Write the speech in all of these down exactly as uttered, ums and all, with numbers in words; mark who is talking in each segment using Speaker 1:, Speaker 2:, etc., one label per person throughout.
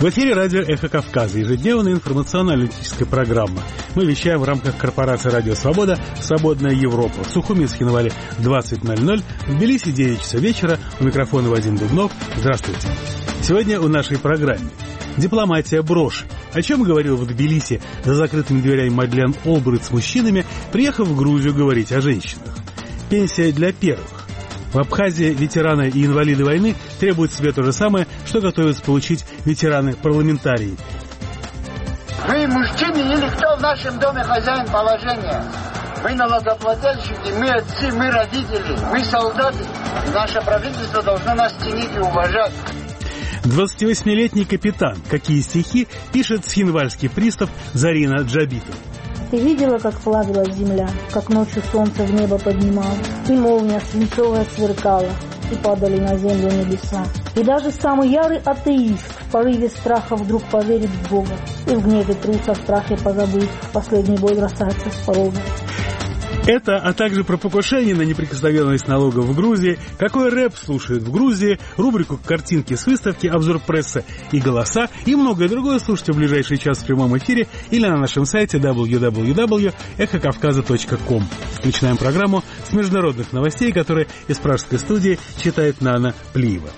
Speaker 1: В эфире радио «Эхо Кавказа», ежедневная информационно-аналитическая программа. Мы вещаем в рамках корпорации «Радио Свобода» «Свободная Европа». В Сухуминске на Вале двадцать ноль ноль, в Тбилиси девять часов вечера. У микрофона Вадим Дубнов. Здравствуйте. Сегодня в нашей программе дипломатия броши. О чем говорил в Тбилиси за закрытыми дверями Мадлен Олбрайт с мужчинами, приехав в Грузию говорить о женщинах. Пенсия для первых. В Абхазии ветераны и инвалиды войны требуют себе то же самое, что готовятся получить ветераны-парламентарии.
Speaker 2: Мы мужчины или кто в нашем доме хозяин положения? Мы налогоплательщики, мы отцы, мы родители, мы солдаты. Наше правительство должно нас ценить и уважать.
Speaker 1: двадцативосьмилетний капитан. Какие стихи пишет схинвальский пристав Зарина Джабитова.
Speaker 3: Ты видела, как плавилась земля, как ночью солнце в небо поднимало, и молния свинцовая сверкала, и падали на землю небеса. И даже самый ярый атеист в порыве страха вдруг поверит в Бога, и в гневе труса, в страхе позабыть, в последний бой бросается с порога.
Speaker 1: Это, а также про покушение на неприкосновенность налогов в Грузии, какой рэп слушают в Грузии, рубрику «Картинки с выставки», обзор прессы и голоса и многое другое слушайте в ближайший час в прямом эфире или на нашем сайте дабл ю дабл ю дабл ю точка эхо кавказа точка ком. Начинаем программу с международных новостей, которые из пражской студии читает Нана Плиева.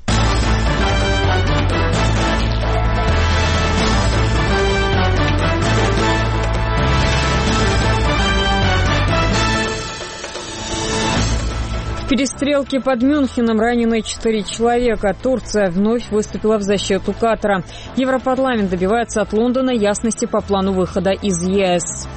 Speaker 4: В перестрелке под Мюнхеном ранены четыре человека. Турция вновь выступила в защиту Катара. Европарламент добивается от Лондона ясности по плану выхода из ЕС.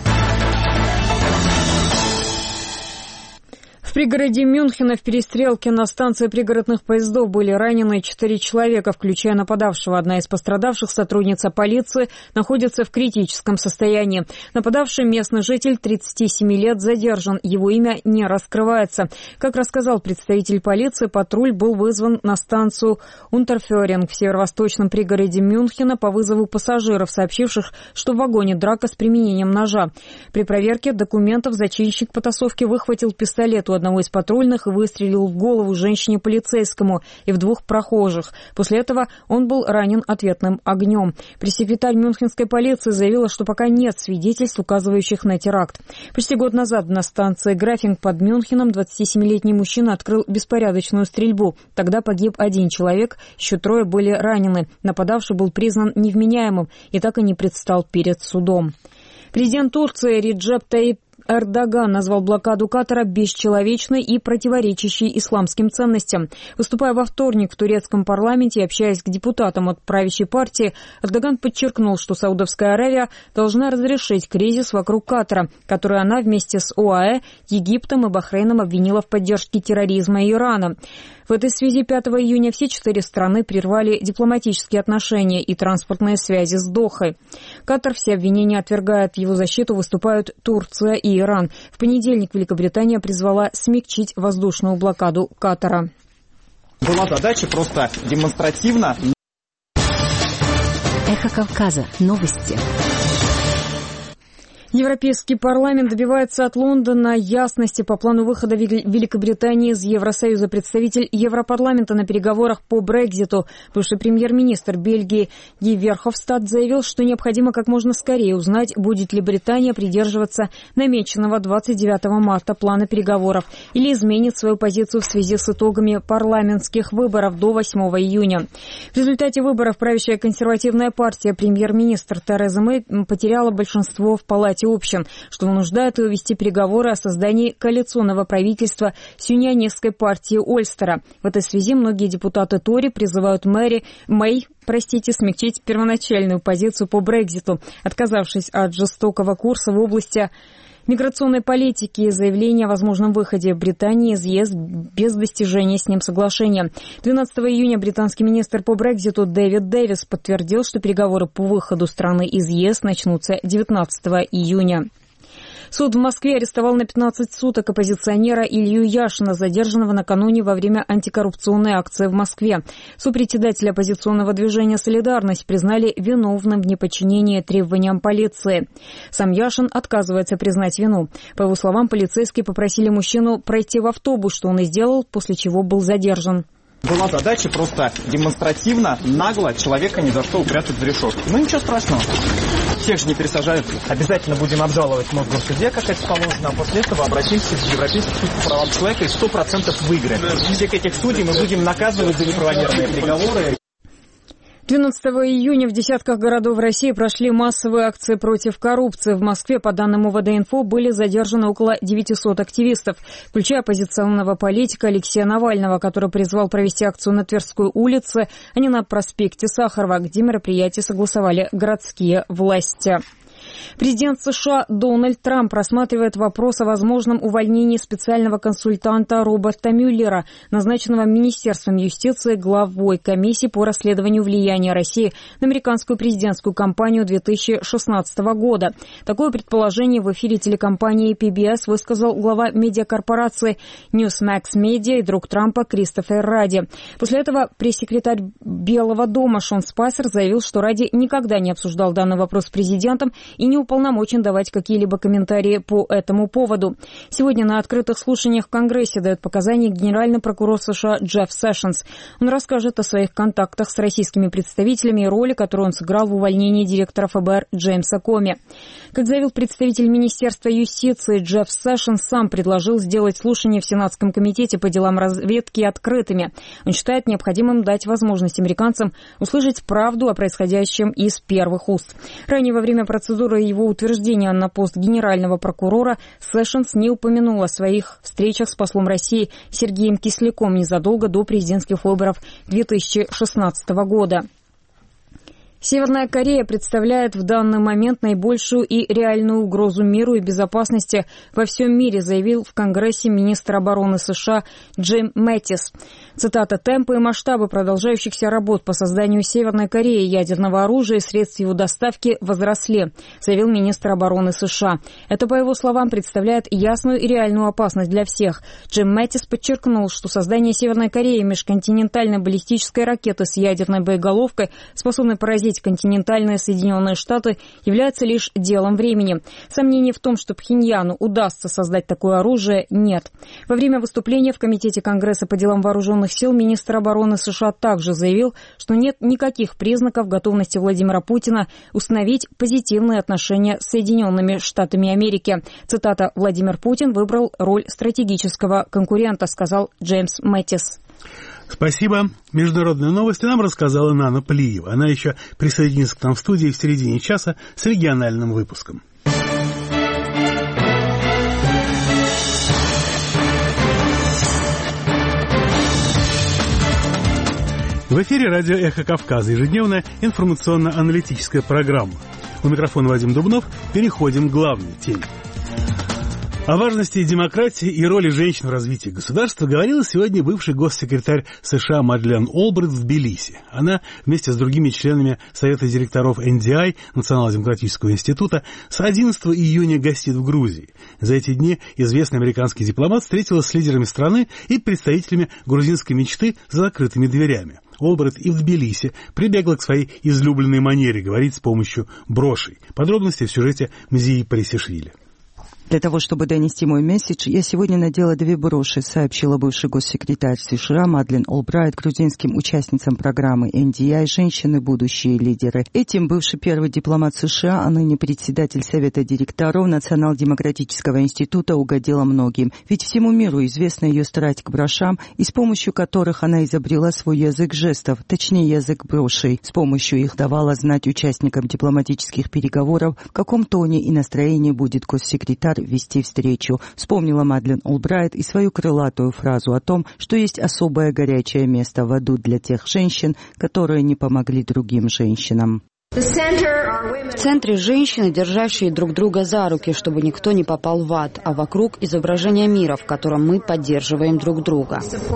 Speaker 4: В пригороде Мюнхена в перестрелке на станции пригородных поездов были ранены четыре человека, включая нападавшего. Одна из пострадавших, сотрудница полиции, находится в критическом состоянии. Нападавший местный житель тридцати семи лет задержан. Его имя не раскрывается. Как рассказал представитель полиции, патруль был вызван на станцию Унтерферинг в северо-восточном пригороде Мюнхена по вызову пассажиров, сообщивших, что в вагоне драка с применением ножа. При проверке документов зачинщик потасовки выхватил пистолет у одного из патрульных и выстрелил в голову женщине-полицейскому и в двух прохожих. После этого он был ранен ответным огнем. Пресс-секретарь мюнхенской полиции заявила, что пока нет свидетельств, указывающих на теракт. Почти год назад на станции Графинг под Мюнхеном двадцатисемилетний мужчина открыл беспорядочную стрельбу. Тогда погиб один человек, еще трое были ранены. Нападавший был признан невменяемым и так и не предстал перед судом. Президент Турции Реджеп Тайип Эрдоган назвал блокаду Катара бесчеловечной и противоречащей исламским ценностям. Выступая во вторник в турецком парламенте и общаясь к депутатам от правящей партии, Эрдоган подчеркнул, что Саудовская Аравия должна разрешить кризис вокруг Катара, который она вместе с ОАЭ, Египтом и Бахрейном обвинила в поддержке терроризма и Ирана. В этой связи пятого июня все четыре страны прервали дипломатические отношения и транспортные связи с Дохой. Катар все обвинения отвергает, в его защиту выступают Турция и Иран. В понедельник Великобритания призвала смягчить воздушную блокаду Катара.
Speaker 5: Была задача просто демонстративно.
Speaker 6: Эхо Кавказа. Новости.
Speaker 4: Европейский парламент добивается от Лондона ясности по плану выхода Великобритании из Евросоюза. Представитель Европарламента на переговорах по Брекситу, бывший премьер-министр Бельгии Ги Верховстад, заявил, что необходимо как можно скорее узнать, будет ли Британия придерживаться намеченного двадцать девятого марта плана переговоров или изменит свою позицию в связи с итогами парламентских выборов до восьмого июня. В результате выборов правящая консервативная партия премьер-министр Тереза Мэй потеряла большинство в Палате общем, что вынуждает ее вести переговоры о создании коалиционного правительства с юнионистской партией Ольстера. В этой связи многие депутаты Тори призывают Мэри, Мэй простите, смягчить первоначальную позицию по Брекситу, отказавшись от жестокого курса в области миграционной политики и заявление о возможном выходе Британии из ЕС без достижения с ним соглашения. двенадцатого июня британский министр по Брекситу Дэвид Дэвис подтвердил, что переговоры по выходу страны из ЕС начнутся девятнадцатого июня. Суд в Москве арестовал на пятнадцать суток оппозиционера Илью Яшина, задержанного накануне во время антикоррупционной акции в Москве. Сопредседателя оппозиционного движения «Солидарность» признали виновным в неподчинении требованиям полиции. Сам Яшин отказывается признать вину. По его словам, полицейские попросили мужчину пройти в автобус, что он и сделал, после чего был задержан.
Speaker 5: Была задача просто демонстративно, нагло человека ни за что упрятать в решетку. Ну ничего страшного. Всех же не пересажают. Обязательно будем обжаловать мозг в суде, как это положено, а после этого обратимся в Европейский суд по правам человека и сто процентов выиграем. Всех этих судей мы будем наказывать за неправомерные приговоры.
Speaker 4: двенадцатого июня в десятках городов России прошли массовые акции против коррупции. В Москве, по данным УВД-инфо, были задержаны около девятисот активистов, включая оппозиционного политика Алексея Навального, который призвал провести акцию на Тверской улице, а не на проспекте Сахарова, где мероприятие согласовали городские власти. Президент США Дональд Трамп рассматривает вопрос о возможном увольнении специального консультанта Роберта Мюллера, назначенного Министерством юстиции главой комиссии по расследованию влияния России на американскую президентскую кампанию две тысячи шестнадцатого года. Такое предположение в эфире телекомпании пи би эс высказал глава медиакорпорации Newsmax Media и друг Трампа Кристофер Ради. После этого пресс-секретарь Белого дома Шон Спайсер заявил, что Ради никогда не обсуждал данный вопрос с президентом и не уполномочен давать какие-либо комментарии по этому поводу. Сегодня на открытых слушаниях в Конгрессе дает показания генеральный прокурор США Джефф Сэшенс. Он расскажет о своих контактах с российскими представителями и роли, которую он сыграл в увольнении директора эф бэ эр Джеймса Коми. Как заявил представитель Министерства юстиции, Джефф Сэшенс сам предложил сделать слушания в Сенатском комитете по делам разведки открытыми. Он считает необходимым дать возможность американцам услышать правду о происходящем из первых уст. Ранее во время процедуры его утверждения на пост генерального прокурора Сэшенс не упомянул о своих встречах с послом России Сергеем Кисляком незадолго до президентских выборов две тысячи шестнадцатого года. Северная Корея представляет в данный момент наибольшую и реальную угрозу миру и безопасности во всем мире, заявил в Конгрессе министр обороны США Джим Мэттис. Цитата: «Темпы и масштабы продолжающихся работ по созданию Северной Кореи ядерного оружия и средств его доставки возросли», заявил министр обороны США. Это, по его словам, представляет ясную и реальную опасность для всех. Джим Мэттис подчеркнул, что создание Северной Кореи межконтинентальной баллистической ракеты с ядерной боеголовкой, способной поразить континентальные Соединенные Штаты, является лишь делом времени. Сомнений в том, что Пхеньяну удастся создать такое оружие, нет. Во время выступления в Комитете Конгресса по делам вооруженных сил министр обороны США также заявил, что нет никаких признаков готовности Владимира Путина установить позитивные отношения с Соединенными Штатами Америки. Цитата: «Владимир Путин выбрал роль стратегического конкурента», сказал Джеймс Мэттис.
Speaker 1: Спасибо. Международные новости нам рассказала Нана Плиева. Она еще присоединится к нам в студии в середине часа с региональным выпуском. В эфире радио «Эхо Кавказа», ежедневная информационно-аналитическая программа. У микрофона Вадим Дубнов. Переходим к главной теме. О важности демократии и роли женщин в развитии государства говорила сегодня бывший госсекретарь США Мадлен Олбрайт в Тбилиси. Она вместе с другими членами Совета директоров эн ди ай, Национального демократического института, с одиннадцатого июня гостит в Грузии. За эти дни известный американский дипломат встретилась с лидерами страны и представителями грузинской мечты за закрытыми дверями. Олбрайт и в Тбилиси прибегла к своей излюбленной манере говорить с помощью брошей. Подробности в сюжете Мзии Парисишвили.
Speaker 7: Для того, чтобы донести мой месседж, я сегодня надела две броши, сообщила бывший госсекретарь США Мадлен Олбрайт грузинским участницам программы эн ди ай «Женщины. Будущие лидеры». Этим бывший первый дипломат США, а ныне председатель Совета директоров Национал-демократического института, угодила многим. Ведь всему миру известна ее страсть к брошам, и с помощью которых она изобрела свой язык жестов, точнее язык брошей. С помощью их давала знать участникам дипломатических переговоров, в каком тоне и настроении будет госсекретарь вести встречу. Вспомнила Мадлен Олбрайт и свою крылатую фразу о том, что есть особое горячее место в аду для тех женщин, которые не помогли другим женщинам.
Speaker 6: В центре женщины, держащие друг друга за руки, чтобы никто не попал в ад, а вокруг изображение мира, в котором мы поддерживаем друг друга.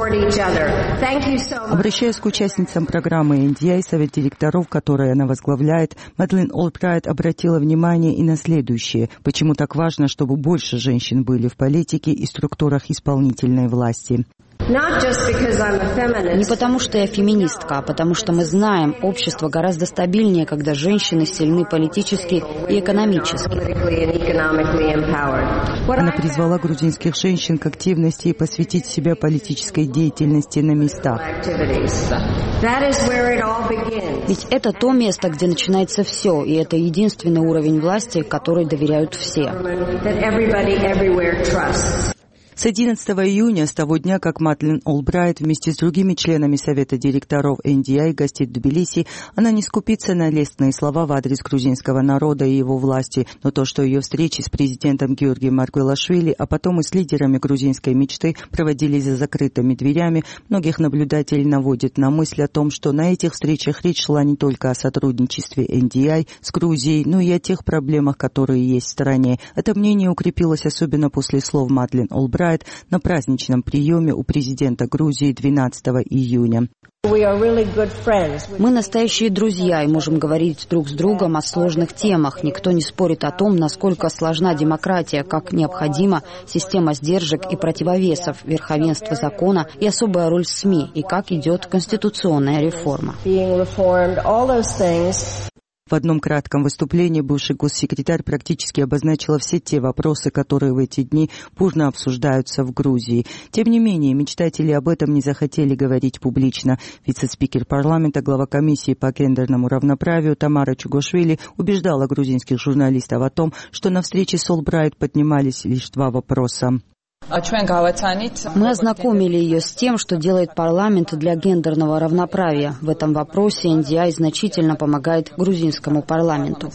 Speaker 7: Обращаясь к участницам программы эн ди ай, Совет директоров, который она возглавляет, Мадлен Олбрайт обратила внимание и на следующее. Почему так важно, чтобы больше женщин были в политике и структурах исполнительной власти?
Speaker 6: Не потому, что я феминистка, а потому, что мы знаем, общество гораздо стабильнее, когда женщины сильны политически и экономически.
Speaker 7: Она призвала грузинских женщин к активности и посвятить себя политической деятельности на местах.
Speaker 6: Ведь это то место, где начинается все, и это единственный уровень власти, который доверяют все.
Speaker 7: С одиннадцатого июня, с того дня, как Мадлен Олбрайт вместе с другими членами Совета директоров эн ди ай гостит в Тбилиси, она не скупится на лестные слова в адрес грузинского народа и его власти, но то, что ее встречи с президентом Георгием Маргвелашвили, а потом и с лидерами грузинской мечты проводились за закрытыми дверями, многих наблюдателей наводит на мысль о том, что на этих встречах речь шла не только о сотрудничестве эн ди ай с Грузией, но и о тех проблемах, которые есть в стране. Это мнение укрепилось особенно после слов Мадлен Олбрайт на праздничном приеме у президента Грузии двенадцатого июня.
Speaker 6: Мы настоящие друзья и можем говорить друг с другом о сложных темах. Никто не спорит о том, насколько сложна демократия, как необходима система сдержек и противовесов, верховенство закона и особая роль СМИ, и как идет конституционная реформа.
Speaker 7: В одном кратком выступлении бывший госсекретарь практически обозначила все те вопросы, которые в эти дни бурно обсуждаются в Грузии. Тем не менее, мечтатели об этом не захотели говорить публично. Вице-спикер парламента, глава комиссии по гендерному равноправию Тамара Чугошвили убеждала грузинских журналистов о том, что на встрече с Олбрайт поднимались лишь два вопроса.
Speaker 6: Мы ознакомили ее с тем, что делает парламент для гендерного равноправия. В этом вопросе эн ди ай значительно помогает грузинскому парламенту.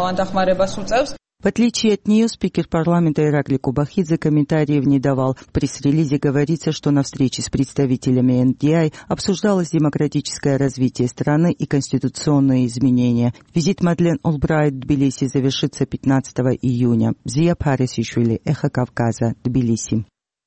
Speaker 7: В отличие от нее, спикер парламента Иракли Кубахидзе комментариев не давал. В пресс-релизе говорится, что на встрече с представителями эн ди ай обсуждалось демократическое развитие страны и конституционные изменения. Визит Мадлен Олбрайт в Тбилиси завершится пятнадцатого июня. Зия Парисишвили, Эхо Кавказа, Тбилиси.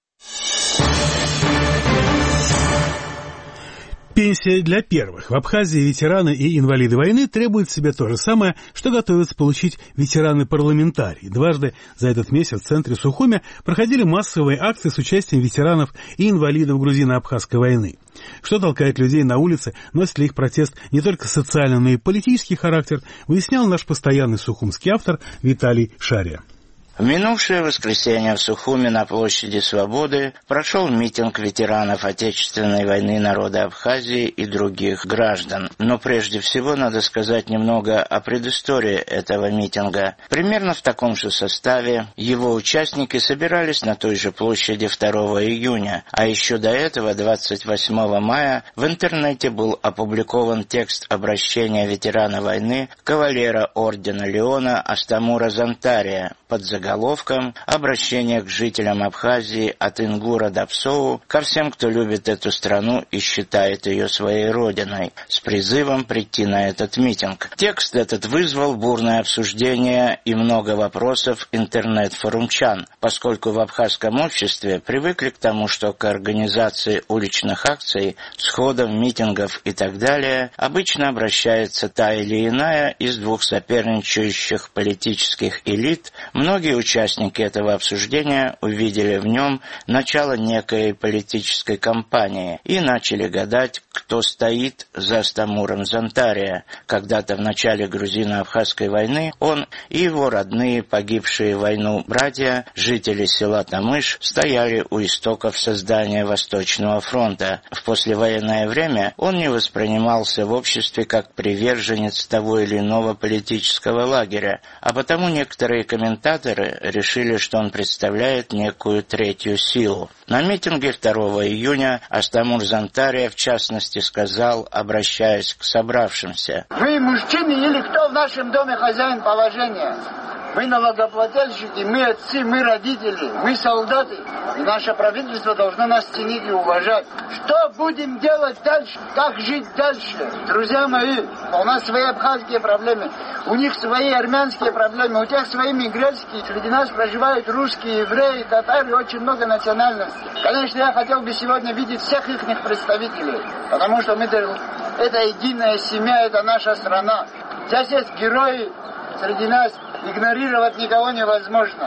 Speaker 1: Пенсия для первых. В Абхазии ветераны и инвалиды войны требуют себе то же самое, что готовятся получить ветераны-парламентарии. Дважды за этот месяц в центре Сухуми проходили массовые акции с участием ветеранов и инвалидов грузино-абхазской войны. Что толкает людей на улице, носит ли их протест не только социальный, но и политический характер, выяснял наш постоянный сухумский автор Виталий Шария.
Speaker 8: В минувшее воскресенье в Сухуми на площади Свободы прошел митинг ветеранов Отечественной войны народа Абхазии и других граждан. Но прежде всего надо сказать немного о предыстории этого митинга. Примерно в таком же составе его участники собирались на той же площади второго июня, а еще до этого, двадцать восьмого мая, в интернете был опубликован текст обращения ветерана войны, кавалера ордена Леона Астамура Зантария под заголовком заголовком «Обращение к жителям Абхазии от Ингура до Псоу ко всем, кто любит эту страну и считает ее своей родиной», с призывом прийти на этот митинг. Текст этот вызвал бурное обсуждение и много вопросов интернет-форумчан, поскольку в абхазском обществе привыкли к тому, что к организации уличных акций, сходов, митингов и так далее обычно обращается та или иная из двух соперничающих политических элит. Многие участники этого обсуждения увидели в нем начало некой политической кампании и начали гадать, кто стоит за Астамуром Зантария. Когда-то в начале грузино-абхазской войны он и его родные, погибшие в войну братья, жители села Тамыш, стояли у истоков создания Восточного фронта. В послевоенное время он не воспринимался в обществе как приверженец того или иного политического лагеря, а потому некоторые комментаторы решили, что он представляет некую третью силу. На митинге второго июня Астамур Зантария, в частности, сказал, обращаясь к собравшимся:
Speaker 2: «Вы мужчины или кто в нашем доме хозяин положения? Мы налогоплательщики, мы отцы, мы родители, мы солдаты. И наше правительство должно нас ценить и уважать. Что будем делать дальше? Как жить дальше? Друзья мои, у нас свои абхазские проблемы, у них свои армянские проблемы, у тех свои мигрантские. Среди нас проживают русские, евреи, татары, очень много национальностей. Конечно, я хотел бы сегодня видеть всех их представителей, потому что мы, это единая семья, это наша страна. Здесь есть герои среди нас. Игнорировать никого невозможно».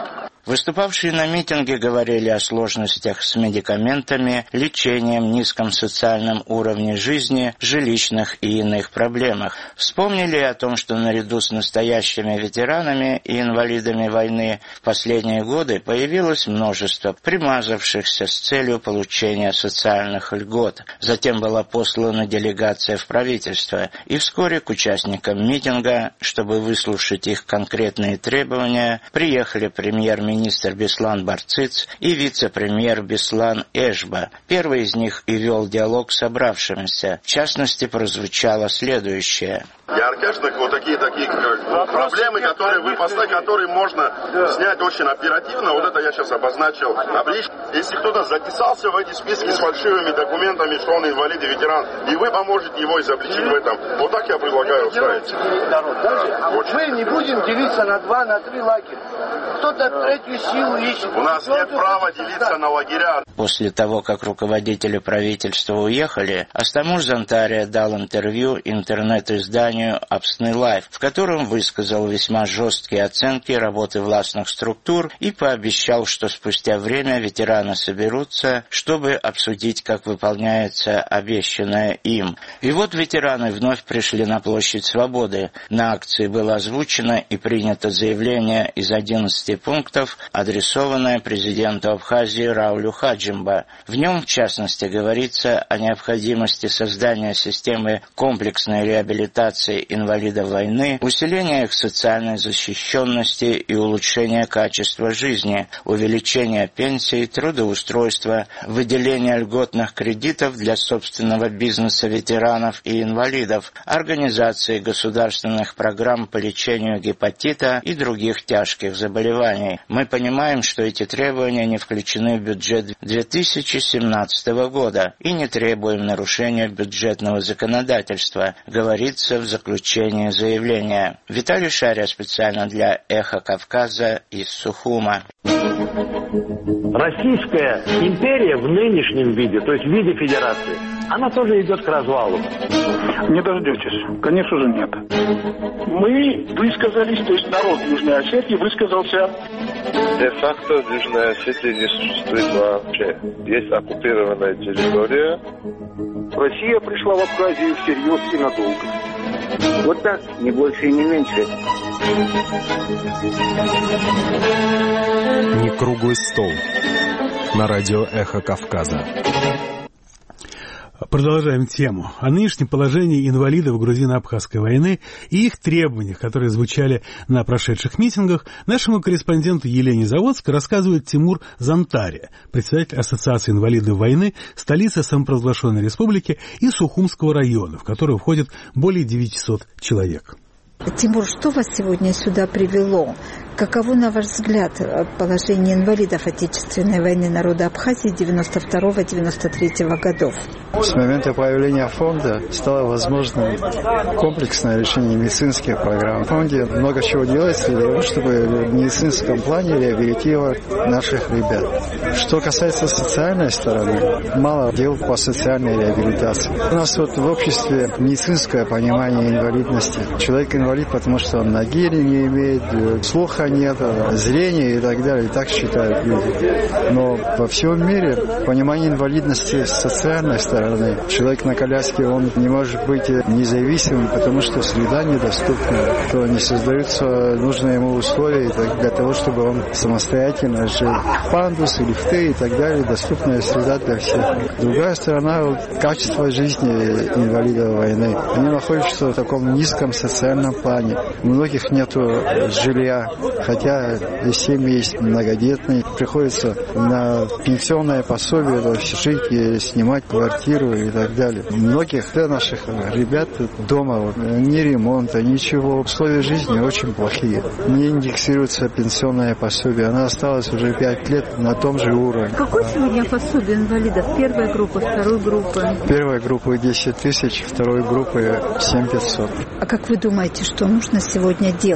Speaker 8: Выступавшие на митинге говорили о сложностях с медикаментами, лечением, низком социальном уровне жизни, жилищных и иных проблемах. Вспомнили о том, что наряду с настоящими ветеранами и инвалидами войны в последние годы появилось множество примазавшихся с целью получения социальных льгот. Затем была послана делегация в правительство, и вскоре к участникам митинга, чтобы выслушать их конкретные требования, приехали премьер-министр министр Беслан Барциц и вице-премьер Беслан Эшба. Первый из них и вел диалог с собравшимися. В частности, прозвучало следующее.
Speaker 9: Яркашных вот такие такие проблемы, которые вы поставили, которые можно снять очень оперативно. Вот это я сейчас обозначил. Если кто-то записался в эти списки с фальшивыми документами, что он инвалид и ветеран, и вы поможете его изобличить в этом. Вот так я предлагаю ставить.
Speaker 2: Мы не будем делиться на два, на три лагеря. Кто-то третью силу ищет.
Speaker 9: У нас нет права делиться на лагеря.
Speaker 8: После того, как руководители правительства уехали, Астамуш Зантария дал интервью интернет-изданию Апсны Лайф, в котором высказал весьма жесткие оценки работы властных структур и пообещал, что спустя время ветераны соберутся, чтобы обсудить, как выполняется обещанное им. И вот ветераны вновь пришли на площадь Свободы. На акции было озвучено и принято заявление из одиннадцати пунктов, адресованное президенту Абхазии Раулю Хаджимба. В нем, в частности, говорится о необходимости создания системы комплексной реабилитации инвалидов войны, усиления их социальной защищенности и улучшения качества жизни, увеличения пенсий, трудоустройства, выделения льготных кредитов для собственного бизнеса ветеранов и инвалидов, организации государственных программ по лечению гепатита и других тяжких заболеваний. Мы понимаем, что эти требования не включены в бюджет две тысячи семнадцатого года и не требуем нарушения бюджетного законодательства, говорится в заключении заявления. Виталий Шария специально для «Эхо Кавказа» из Сухума.
Speaker 10: Российская империя в нынешнем виде, то есть в виде федерации, она тоже идет к развалу.
Speaker 11: Не дождетесь. Конечно же нет. Мы высказались, то есть народ Южной Осетии высказался.
Speaker 12: Де-факто в Южной Осетии не существует вообще. Есть оккупированная территория.
Speaker 11: Россия пришла в Абхазию всерьез и надолго.
Speaker 2: Вот так, не больше и не меньше.
Speaker 13: Не круглый стол. На радио «Эхо Кавказа».
Speaker 1: Продолжаем тему о нынешнем положении инвалидов грузино-абхазской войны и их требованиях, которые звучали на прошедших митингах. Нашему корреспонденту Елене Заводской рассказывает Тимур Зантария, председатель Ассоциации инвалидов войны, столицы самопровозглашенной республики и Сухумского района, в который входит более девятисот человек.
Speaker 14: Тимур, что вас сегодня сюда привело? Каково, на ваш взгляд, положение инвалидов Отечественной войны народа Абхазии девяносто второго — девяносто третьего годов?
Speaker 15: С момента появления фонда стало возможным комплексное решение медицинских программ. В фонде много чего делается для того, чтобы в медицинском плане реабилитировать наших ребят. Что касается социальной стороны, мало дел по социальной реабилитации. У нас вот в обществе медицинское понимание инвалидности. Человек инвалид, потому что он ноги не имеет, слуха нет, зрения и так далее. И так считают люди. Но во всем мире понимание инвалидности с социальной стороны. Человек на коляске, он не может быть независимым, потому что среда недоступна, то не создаются нужные ему условия для того, чтобы он самостоятельно жил. Пандус, лифты и так далее, доступная среда для всех. Другая сторона, вот, качество жизни инвалидов войны. Они находятся в таком низком социальном плане. У многих нет жилья, хотя семьи есть многодетные. Приходится на пенсионное пособие жить и снимать квартиру и так далее. У многих наших ребят дома вот, ни ремонта, ничего. Условия жизни очень плохие. Не индексируется пенсионное пособие. Она осталась уже пять лет на том же уровне.
Speaker 14: Какое сегодня пособие инвалидов? Первой группы, второй группы?
Speaker 15: Первой группы десять тысяч, второй группы семь тысяч пятьсот.
Speaker 14: А как вы думаете, что нужно сегодня делать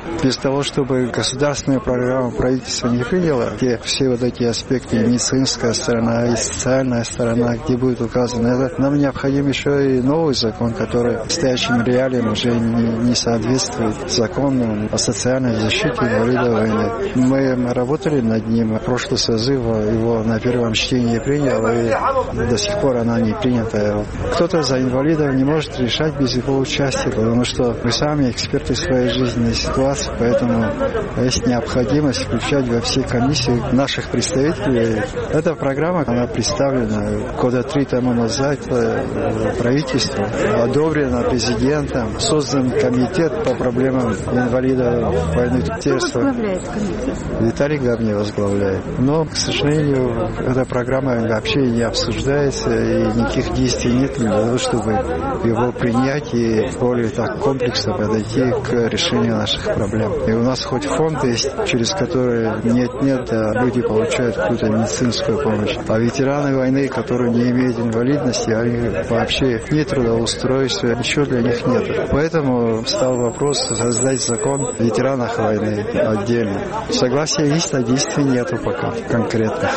Speaker 15: Без того, чтобы государственная программа правительства не приняло, где все вот эти аспекты, и медицинская сторона, и социальная сторона, где будет указано это, нам необходим еще и новый закон, который настоящим реалиям уже не, не соответствует закону о социальной защите инвалидов войны. Мы работали над ним, прошлый созыв его на первом чтении принял, и до сих пор она не принята. Кто-то за инвалидов не может решать без его участия, потому что мы сами эксперты своей жизненной ситуации, поэтому есть необходимость включать во все комиссии наших представителей. Эта программа, она представлена года три тому назад правительству, одобрена президентом, создан комитет по проблемам инвалидов войны.
Speaker 14: Кто возглавляет комитет?
Speaker 15: Виталий Габни возглавляет. Но, к сожалению, эта программа вообще не обсуждается, и никаких действий нет для того, чтобы его принять и более так комплексно подойти к решению наших проблем. И у нас хоть фонд есть, через который нет-нет, да, люди получают какую-то медицинскую помощь. А ветераны войны, которые не имеют инвалидности, они вообще не трудоустройства, ничего для них нет. Поэтому стал вопрос создать закон о ветеранах войны отдельно. Согласия есть, а действий нету пока конкретно.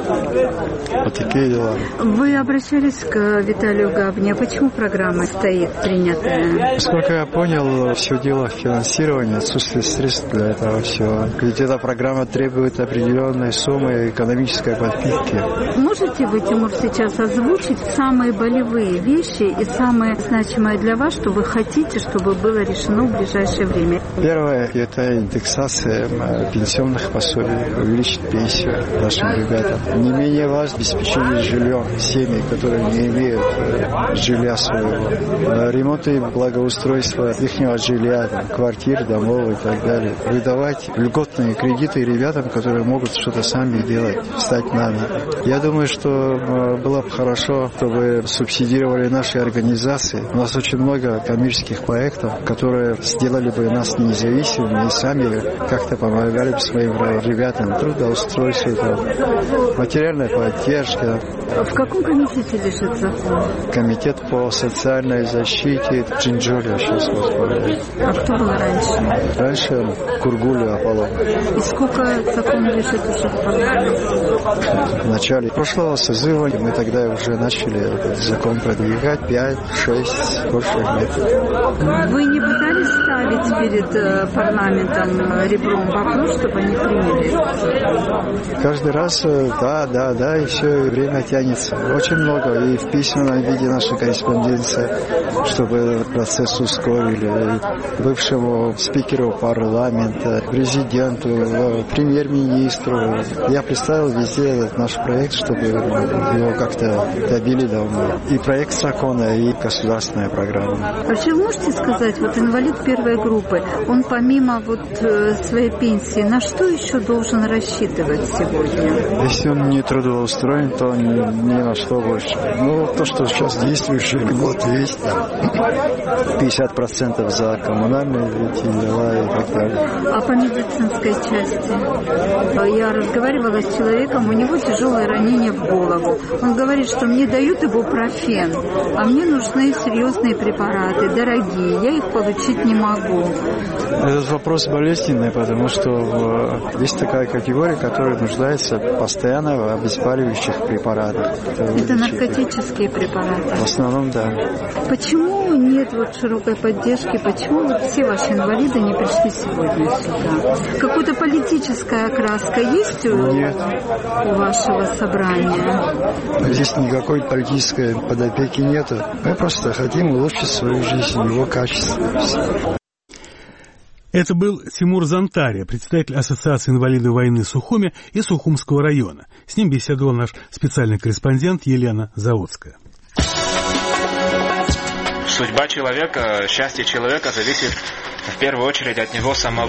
Speaker 15: Вот такие дела.
Speaker 14: Вы обращались к Виталию Габни. А почему программа стоит принятая?
Speaker 15: Насколько я понял, все дело в финансировании, отсутствие средств для этого всего. Ведь эта программа требует определенной суммы экономической подпитки.
Speaker 14: Можете вы, Тимур, сейчас озвучить самые болевые вещи и самое значимое для вас, что вы хотите, чтобы было решено в ближайшее время?
Speaker 15: Первое – это индексация пенсионных пособий, увеличить пенсию нашим ребятам. Не менее важно обеспечение жильем семьи, которые не имеют жилья своего. Ремонт и благоустройство их жилья, квартир, домов и так далее. Выдавать льготные кредиты ребятам, которые могут что-то сами делать, встать на ноги. Я думаю, что было бы хорошо, чтобы субсидировали наши организации. У нас очень много коммерческих проектов, которые сделали бы нас независимыми и сами как-то помогали бы своим ребятам. Трудоустройство, материальная поддержка.
Speaker 14: В каком комитете лежит закон?
Speaker 15: Комитет по социальной защите Джинджоли сейчас возглавляет.
Speaker 14: А кто был раньше?
Speaker 15: Раньше Кургуля Аполлон.
Speaker 14: И сколько закон лежит уже в парламенте?
Speaker 15: В начале прошлого созыва мы тогда уже начали этот закон продвигать. Пять, шесть, больше нет.
Speaker 14: Вы не пытались ставить перед парламентом ребром вопрос, чтобы они приняли?
Speaker 15: Каждый раз да, да, да, и все, и время тянется. Очень много, и в письменном виде наша корреспонденция, чтобы процесс ускорили. Бывшему спикеру парламента, президенту, премьер-министру. Я представил везде этот наш проект, чтобы его как-то добили давно. И проект закона, и государственная программа.
Speaker 14: Вообще можете сказать, вот инвалид первой группы, он помимо вот своей пенсии, на что еще должен рассчитывать сегодня?
Speaker 15: Если он не трудоустроен, то ни, ни на что больше. Ну, то, что сейчас действующий год есть, пятьдесят процентов за коммунальные эти дела и так далее.
Speaker 14: А по медицинской части? Я разговаривала с человеком, у него тяжелое ранение в голову. Он говорит, что мне дают ибупрофен, а мне нужны серьезные препараты, дорогие, я их получить не могу.
Speaker 15: Этот вопрос болезненный, потому что есть такая категория, которая нуждается постоянно в обезболивающих препаратах.
Speaker 14: Это, Это наркотические препараты?
Speaker 15: В основном, да.
Speaker 14: Почему нет вот широкой поддержки? Почему вот все ваши инвалиды не пришли сегодня сюда? Какая-то политическая окраска есть у,
Speaker 15: нет.
Speaker 14: у вашего собрания?
Speaker 15: Здесь никакой политической подопеки нету. Мы просто хотим улучшить свою жизнь, его качество.
Speaker 1: Это был Тимур Зантария, председатель Ассоциации инвалидов войны Сухуми и Сухумского района. С ним беседовал наш специальный корреспондент Елена Заводская.
Speaker 16: Судьба человека, счастье человека зависит в первую очередь от него самого.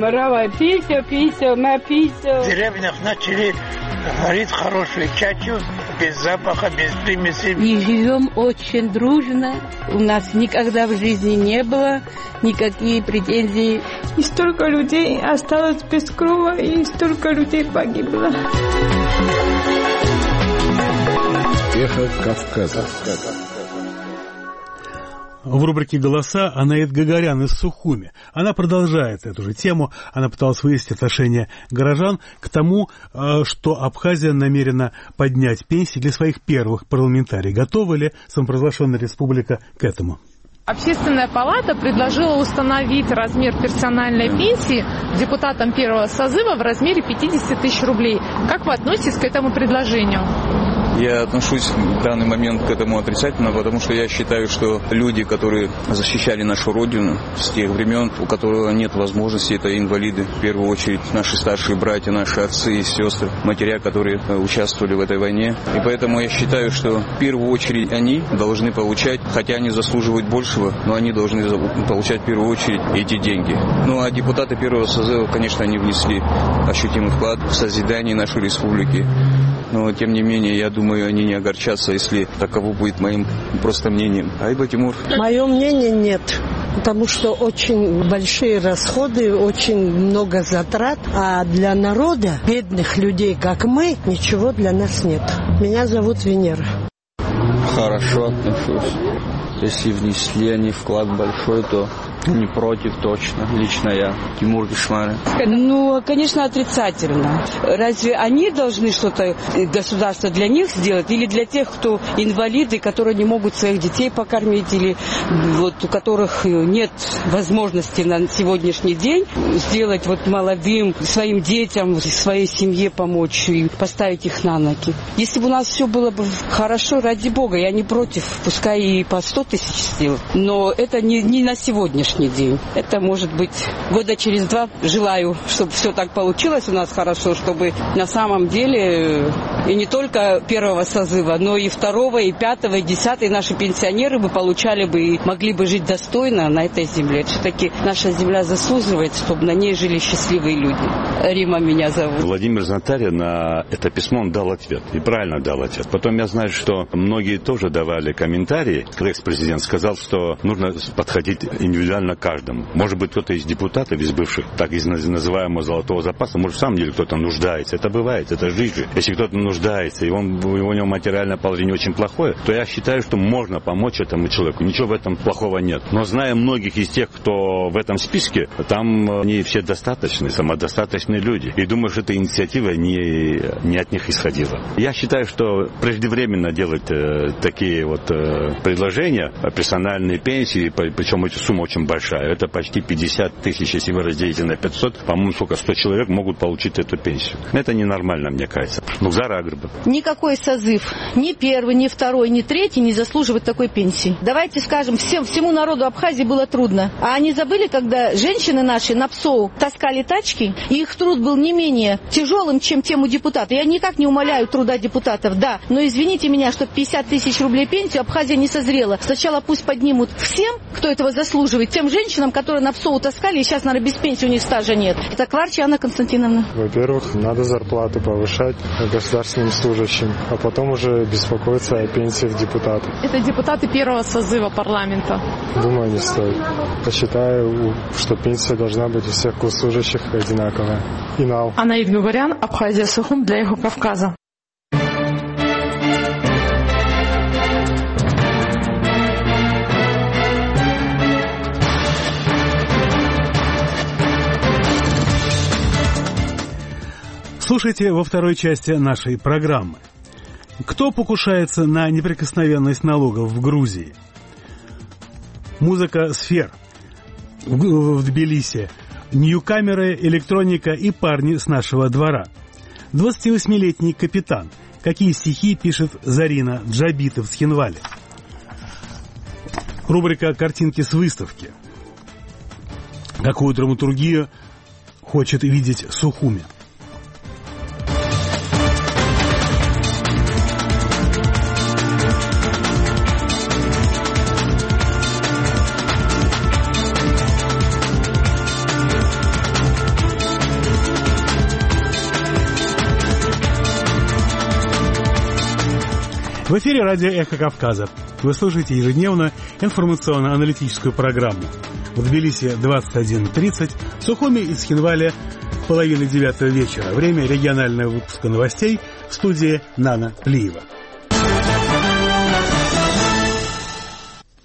Speaker 17: В деревнях начали варить хорошую чачу, без запаха, без примесей.
Speaker 18: И живем очень дружно. У нас никогда в жизни не было никаких претензий.
Speaker 19: И столько людей осталось без крова, и столько людей погибло.
Speaker 13: Эхо Кавказа.
Speaker 1: В рубрике «Голоса» Анаит Гагарян из Сухуми. Она продолжает эту же тему. Она пыталась выяснить отношение горожан к тому, что Абхазия намерена поднять пенсии для своих первых парламентариев. Готова ли самопровозглашенная республика к этому?
Speaker 20: Общественная палата предложила установить размер персональной пенсии депутатам первого созыва в размере пятьдесят тысяч рублей. Как вы относитесь к этому предложению?
Speaker 21: Я отношусь в данный момент к этому отрицательно, потому что я считаю, что люди, которые защищали нашу Родину с тех времен, у которых нет возможности, это инвалиды, в первую очередь наши старшие братья, наши отцы и сестры, матеря, которые участвовали в этой войне. И поэтому я считаю, что в первую очередь они должны получать, хотя они заслуживают большего, но они должны получать в первую очередь эти деньги. Ну а депутаты первого созыва, конечно, они внесли ощутимый вклад в созидание нашей республики. Но, тем не менее, я думаю, они не огорчатся, если таково будет моим просто мнением. Айба, Тимур?
Speaker 22: Мое мнение нет, потому что очень большие расходы, очень много затрат, а для народа, бедных людей, как мы, ничего для нас нет. Меня зовут Венера.
Speaker 23: Хорошо отношусь. Если внесли они вклад большой, то не против точно. Лично я. Тимур Кишмары.
Speaker 18: Ну, конечно, отрицательно. Разве они должны что-то, государство для них сделать? Или для тех, кто инвалиды, которые не могут своих детей покормить, или вот у которых нет возможности на сегодняшний день сделать вот молодым, своим детям, своей семье помочь и поставить их на ноги? Если бы у нас все было бы хорошо, ради бога, я не против. Пускай и по сто тысяч сделают. Но это не, не на сегодняшний день. Это может быть года через два. Желаю, чтобы все так получилось у нас хорошо, чтобы на самом деле и не только первого созыва, но и второго, и пятого, и десятого наши пенсионеры бы получали бы и могли бы жить достойно на этой земле. Все-таки наша земля заслуживает, чтобы на ней жили счастливые люди. Рима меня зовут.
Speaker 24: Владимир Знатаря на это письмо он дал ответ. И правильно дал ответ. Потом я знаю, что многие тоже давали комментарии. Экс-президент сказал, что нужно подходить индивидуально к каждому. Может быть, кто-то из депутатов, из бывших, так из называемого золотого запаса, может, в самом деле кто-то нуждается. Это бывает, это жизнь. Если кто-то нуждается, и он, у него материальное положение очень плохое, то я считаю, что можно помочь этому человеку. Ничего в этом плохого нет. Но зная многих из тех, кто в этом списке, там они все достаточные, самодостаточные люди. И думаю, что эта инициатива не, не от них исходила. Я считаю, что преждевременно делать э, такие вот э, предложения, персональные пенсии, причем эта сумма очень большая. Это почти пятьдесят тысяч, если вы разделите на пятьсот, по-моему, сколько, сто человек могут получить эту пенсию. Это ненормально, мне кажется. Ну, Зара Агрба.
Speaker 25: Никакой созыв, ни первый, ни второй, ни третий не заслуживает такой пенсии. Давайте скажем, всем, всему народу Абхазии было трудно. А они забыли, когда женщины наши на ПСОУ таскали тачки, и их труд был не менее тяжелым, чем тем у депутата. Я никак не умаляю труда депутатов, да, но извините меня, что пятьдесят тысяч рублей пенсию Абхазия не созрела. Сначала пусть поднимут всем, кто этого заслуживает, тем женщинам, которые на ПСОУ таскали, и сейчас, наверное, без пенсии у них стажа нет. Это Кварчи Анна Константиновна.
Speaker 26: Во-первых, надо зарплаты повышать государственным служащим, а потом уже беспокоиться о пенсиях депутатов.
Speaker 20: Это депутаты первого созыва парламента.
Speaker 26: Думаю, не стоит. Посчитаю, что пенсия должна быть у всех госслужащих одинаковая. Инал.
Speaker 20: Анаит Гагарян, Абхазия, Сухум для Эхо Кавказа.
Speaker 1: Слушайте во второй части нашей программы. Кто покушается на неприкосновенность налогов в Грузии? Музыка сфер в Тбилиси, ньюкамеры, электроника и парни с нашего двора. двадцативосьмилетний капитан. Какие стихи пишет Зарина Джабитов с Хинвали? Рубрика «Картинки с выставки». Какую драматургию хочет видеть Сухуми? В эфире радио «Эхо Кавказа». Вы слушаете ежедневную информационно-аналитическую программу. В Тбилиси двадцать один тридцать, в Сухуми и Цхинвале половина девятого вечера. Время регионального выпуска новостей в студии Нана Плиева.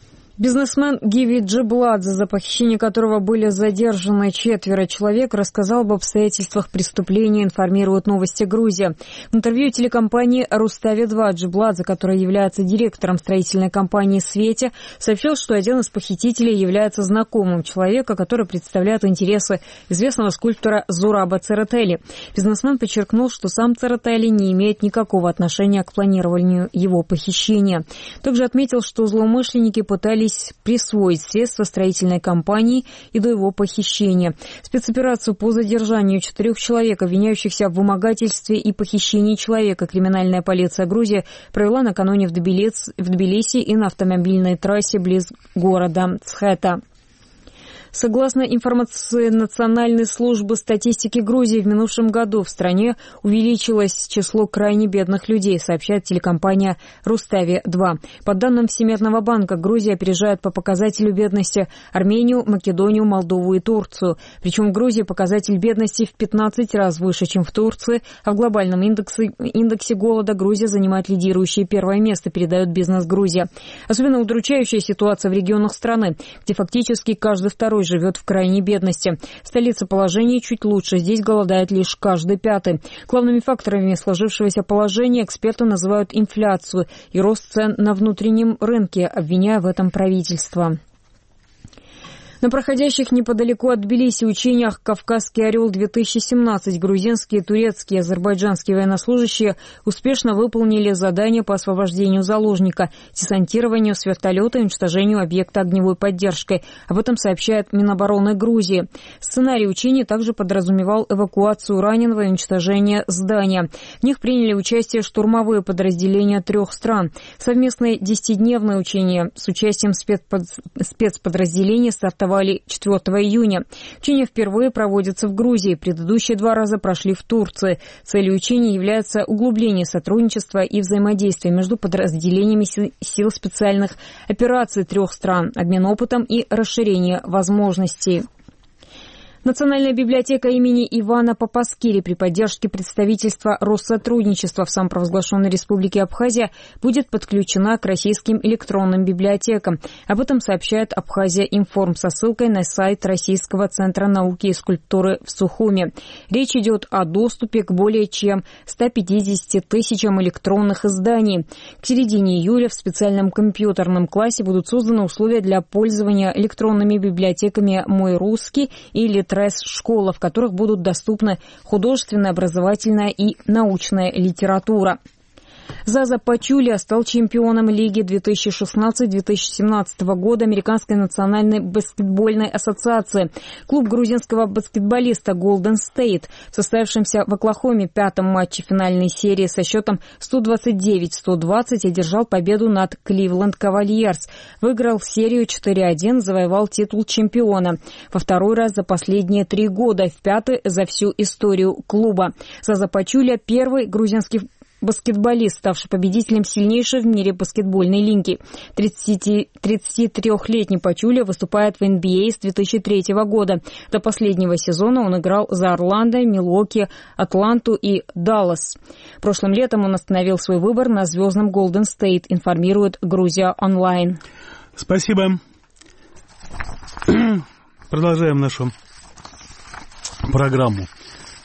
Speaker 3: Бизнесмен Гиви Джебладзе, за похищение которого были задержаны четверо человек, рассказал об обстоятельствах преступления, информирует «Новости Грузия». В интервью телекомпании «Рустави два» Джебладзе, который является директором строительной компании «Свете», сообщил, что один из похитителей является знакомым человека, который представляет интересы известного скульптора Зураба Церетели. Бизнесмен подчеркнул, что сам Церетели не имеет никакого отношения к планированию его похищения. Также отметил, что злоумышленники пытались присвоить средства строительной компании и до его похищения. Спецоперацию по задержанию четырех человек, обвиняющихся в вымогательстве и похищении человека, криминальная полиция Грузии провела накануне в Тбилиси и на автомобильной трассе близ города Цхета. Согласно информации Национальной службы статистики Грузии, в минувшем году в стране увеличилось число крайне бедных людей, сообщает телекомпания «Рустави два». По данным Всемирного банка, Грузия опережает по показателю бедности Армению, Македонию, Молдову и Турцию. Причем в Грузии показатель бедности в пятнадцать раз выше, чем в Турции, а в глобальном индексе, индексе голода Грузия занимает лидирующее первое место, передает «Бизнес Грузия». Особенно удручающая ситуация в регионах страны, где фактически каждый второй живет в крайней бедности. Столица положения чуть лучше, здесь голодает лишь каждый пятый. Главными факторами сложившегося положения эксперты называют инфляцию и рост цен на внутреннем рынке, обвиняя в этом правительство. На проходящих неподалеку от Тбилиси учениях «Кавказский орел-две тысячи семнадцать» грузинские, турецкие и азербайджанские военнослужащие успешно выполнили задание по освобождению заложника, десантированию с вертолета и уничтожению объекта огневой поддержкой. Об этом сообщает Минобороны Грузии. Сценарий учений также подразумевал эвакуацию раненого и уничтожение здания. В них приняли участие штурмовые подразделения трех стран. Совместные десятидневные учения с участием спецпод... спецподразделений стартовали четвёртого июня. Учения впервые проводятся в Грузии. Предыдущие два раза прошли в Турции. Целью учений является углубление сотрудничества и взаимодействия между подразделениями сил специальных операций трех стран, обмен опытом и расширение возможностей. Национальная библиотека имени Ивана Папаскири при поддержке представительства Россотрудничества в самопровозглашенной Республике Абхазия будет подключена к российским электронным библиотекам. Об этом сообщает Абхазия Информ со ссылкой на сайт Российского центра науки и скульптуры в Сухуми. Речь идет о доступе к более чем ста пятидесяти тысячам электронных изданий. К середине июля в специальном компьютерном классе будут созданы условия для пользования электронными библиотеками «Мой русский» и «Литрес школа», в которых будут доступны художественная, образовательная и научная литература. Заза Пачулия стал чемпионом Лиги две тысячи шестнадцать - две тысячи семнадцатого года Американской национальной баскетбольной ассоциации. Клуб грузинского баскетболиста Golden State, состоявшимся в Оклахоме пятом матче финальной серии со счетом сто двадцать девять - сто двадцать, одержал победу над Кливленд Кавальерс. Выиграл серию четыре один, завоевал титул чемпиона. Во второй раз за последние три года, в пятый за всю историю клуба. Заза Пачулия – первый грузинский баскетболист, ставший победителем сильнейшей в мире баскетбольной лиги. тридцатитрёхлетний Пачулия выступает в эн би эй с две тысячи третьего года. До последнего сезона он играл за Орландо, Милуоки, Атланту и Даллас. Прошлым летом он остановил свой выбор на звездном Golden State, информирует Грузия Онлайн.
Speaker 1: Спасибо. Продолжаем нашу программу.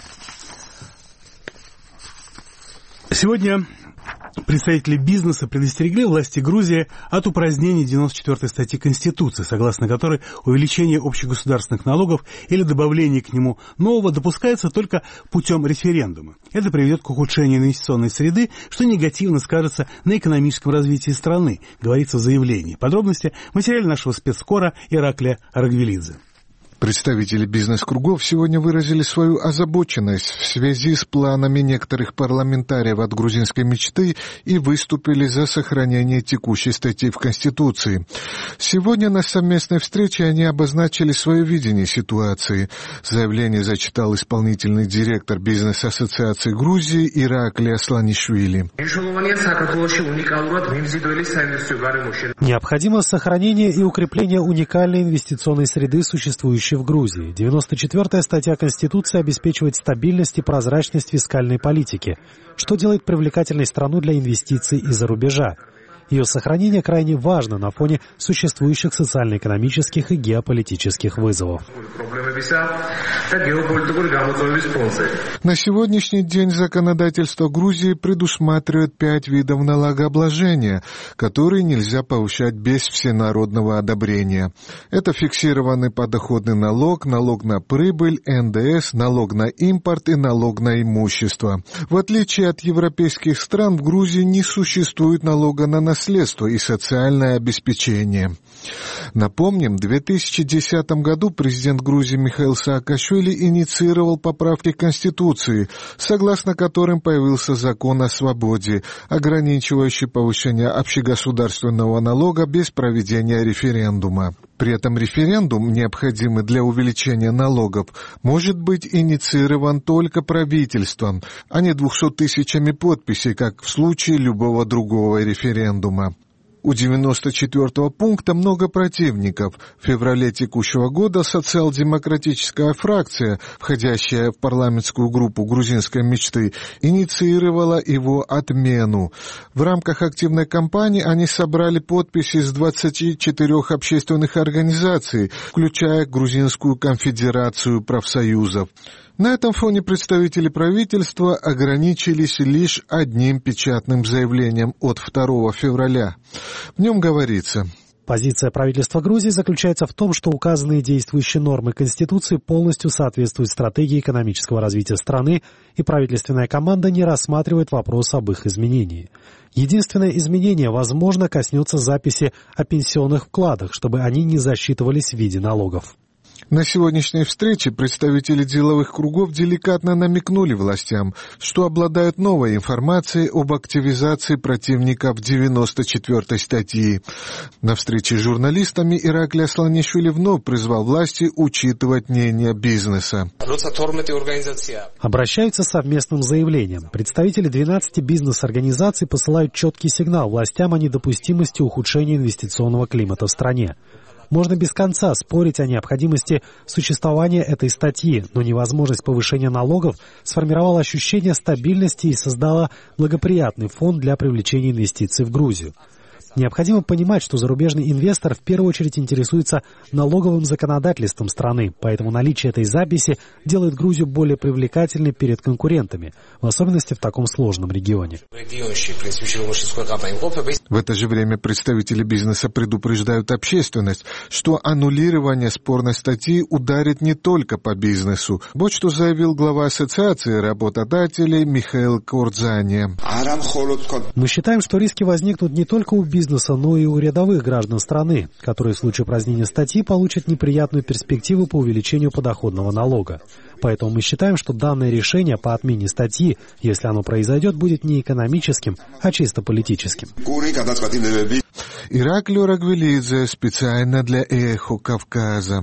Speaker 1: Сегодня представители бизнеса предостерегли власти Грузии от упразднения девяносто четвёртой статьи Конституции, согласно которой увеличение общегосударственных налогов или добавление к нему нового допускается только путем референдума. Это приведет к ухудшению инвестиционной среды, что негативно скажется на экономическом развитии страны, говорится в заявлении. Подробности в материале нашего спецкора Ираклия Аргвелидзе.
Speaker 4: Представители бизнес-кругов сегодня выразили свою озабоченность в связи с планами некоторых парламентариев от грузинской мечты и выступили за сохранение текущей статьи в Конституции. Сегодня на совместной встрече они обозначили свое видение ситуации. Заявление зачитал исполнительный директор бизнес-ассоциации Грузии Ираклий Асланишвили.
Speaker 5: Необходимо сохранение и укрепление уникальной инвестиционной среды, существующей в Грузии. девяносто четвёртая статья Конституции обеспечивает стабильность и прозрачность фискальной политики, что делает привлекательной страну для инвестиций из-за рубежа. Ее сохранение крайне важно на фоне существующих социально-экономических и геополитических вызовов.
Speaker 4: На сегодняшний день законодательство Грузии предусматривает пять видов налогообложения, которые нельзя повышать без всенародного одобрения. Это фиксированный подоходный налог, налог на прибыль, эн дэ эс, налог на импорт и налог на имущество. В отличие от европейских стран, в Грузии не существует налога на наследство и социальное обеспечение. Напомним, в две тысячи десятом году президент Грузии Михаил Саакашвили инициировал поправки к Конституции, согласно которым появился закон о свободе, ограничивающий повышение общегосударственного налога без проведения референдума. При этом референдум, необходимый для увеличения налогов, может быть инициирован только правительством, а не двумястами тысячами подписей, как в случае любого другого референдума. У девяносто четвёртого пункта много противников. В феврале текущего года социал-демократическая фракция, входящая в парламентскую группу грузинской мечты, инициировала его отмену. В рамках активной кампании они собрали подписи с двадцати четырёх общественных организаций, включая Грузинскую конфедерацию профсоюзов. На этом фоне представители правительства ограничились лишь одним печатным заявлением от второго февраля. В нем говорится:
Speaker 5: позиция правительства Грузии заключается в том, что указанные действующие нормы Конституции полностью соответствуют стратегии экономического развития страны, и правительственная команда не рассматривает вопрос об их изменении. Единственное изменение, возможно, коснется записи о пенсионных вкладах, чтобы они не засчитывались в виде налогов.
Speaker 4: На сегодняшней встрече представители деловых кругов деликатно намекнули властям, что обладают новой информацией об активизации противников девяносто четвёртой статьи. На встрече с журналистами Ираклий Асланишвили вновь призвал власти учитывать мнение бизнеса.
Speaker 5: Обращаются с совместным заявлением. Представители двенадцати бизнес-организаций посылают четкий сигнал властям о недопустимости ухудшения инвестиционного климата в стране. Можно без конца спорить о необходимости существования этой статьи, но невозможность повышения налогов сформировала ощущение стабильности и создала благоприятный фон для привлечения инвестиций в Грузию. Необходимо понимать, что зарубежный инвестор в первую очередь интересуется налоговым законодательством страны, поэтому наличие этой записи делает Грузию более привлекательной перед конкурентами, в особенности в таком сложном регионе.
Speaker 4: В это же время представители бизнеса предупреждают общественность, что аннулирование спорной статьи ударит не только по бизнесу. Вот что заявил глава Ассоциации работодателей Михаил Кордзани.
Speaker 5: Мы считаем, что риски возникнут не только у бизнеса, но и у рядовых граждан страны, которые в случае упразднения статьи получат неприятную перспективу по увеличению подоходного налога. Поэтому мы считаем, что данное решение по отмене статьи, если оно произойдет, будет не экономическим, а чисто политическим.
Speaker 4: Ираклий Рагвелидзе специально для «Эхо Кавказа».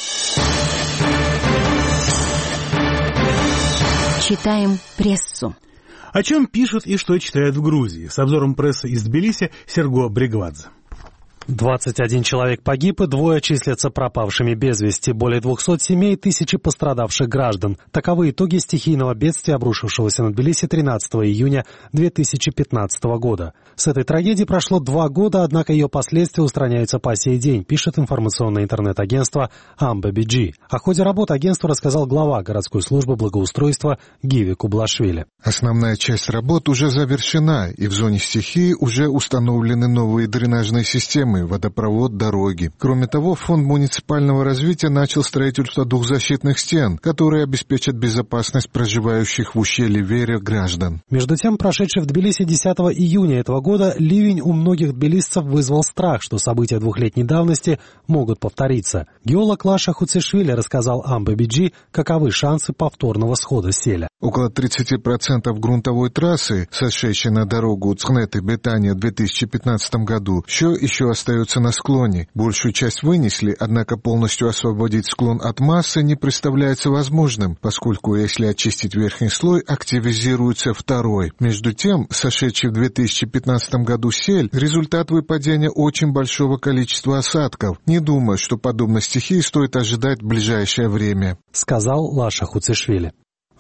Speaker 6: Читаем прессу.
Speaker 1: О чем пишут и что читают в Грузии? С обзором прессы из Тбилиси Серго Бригвадзе.
Speaker 5: двадцать один человек погиб и двое числятся пропавшими без вести. Более двухсот семей, тысячи пострадавших граждан. Таковы итоги стихийного бедствия, обрушившегося на Тбилиси тринадцатого июня две тысячи пятнадцатого года. С этой трагедии прошло два года, однако ее последствия устраняются по сей день, пишет информационное интернет-агентство Амбэ-Би-Джи. О ходе работы агентства рассказал глава городской службы благоустройства Гиви Кублашвили.
Speaker 4: Основная часть работ уже завершена, и в зоне стихии уже установлены новые дренажные системы, водопровод, дороги. Кроме того, Фонд муниципального развития начал строительство двухзащитных стен, которые обеспечат безопасность проживающих в ущелье Вере граждан.
Speaker 5: Между тем, прошедший в Тбилиси десятого июня этого года ливень у многих тбилисцев вызвал страх, что события двухлетней давности могут повториться. Геолог Лаша Хуцишвили рассказал Амбэ-Би-Джи, каковы шансы повторного схода селя.
Speaker 4: Около тридцати процентов грунтовой трассы, сошедшей на дорогу Цхнеты-Бетания в две тысячи пятнадцатом году, все еще остается на склоне. Большую часть вынесли, однако полностью освободить склон от массы не представляется возможным, поскольку если очистить верхний слой, активизируется второй. Между тем, сошедший в две тысячи пятнадцатом году сель – результат выпадения очень большого количества осадков. Не думаю, что подобной стихии стоит ожидать в ближайшее время,
Speaker 5: сказал Лаша Хуцишвили.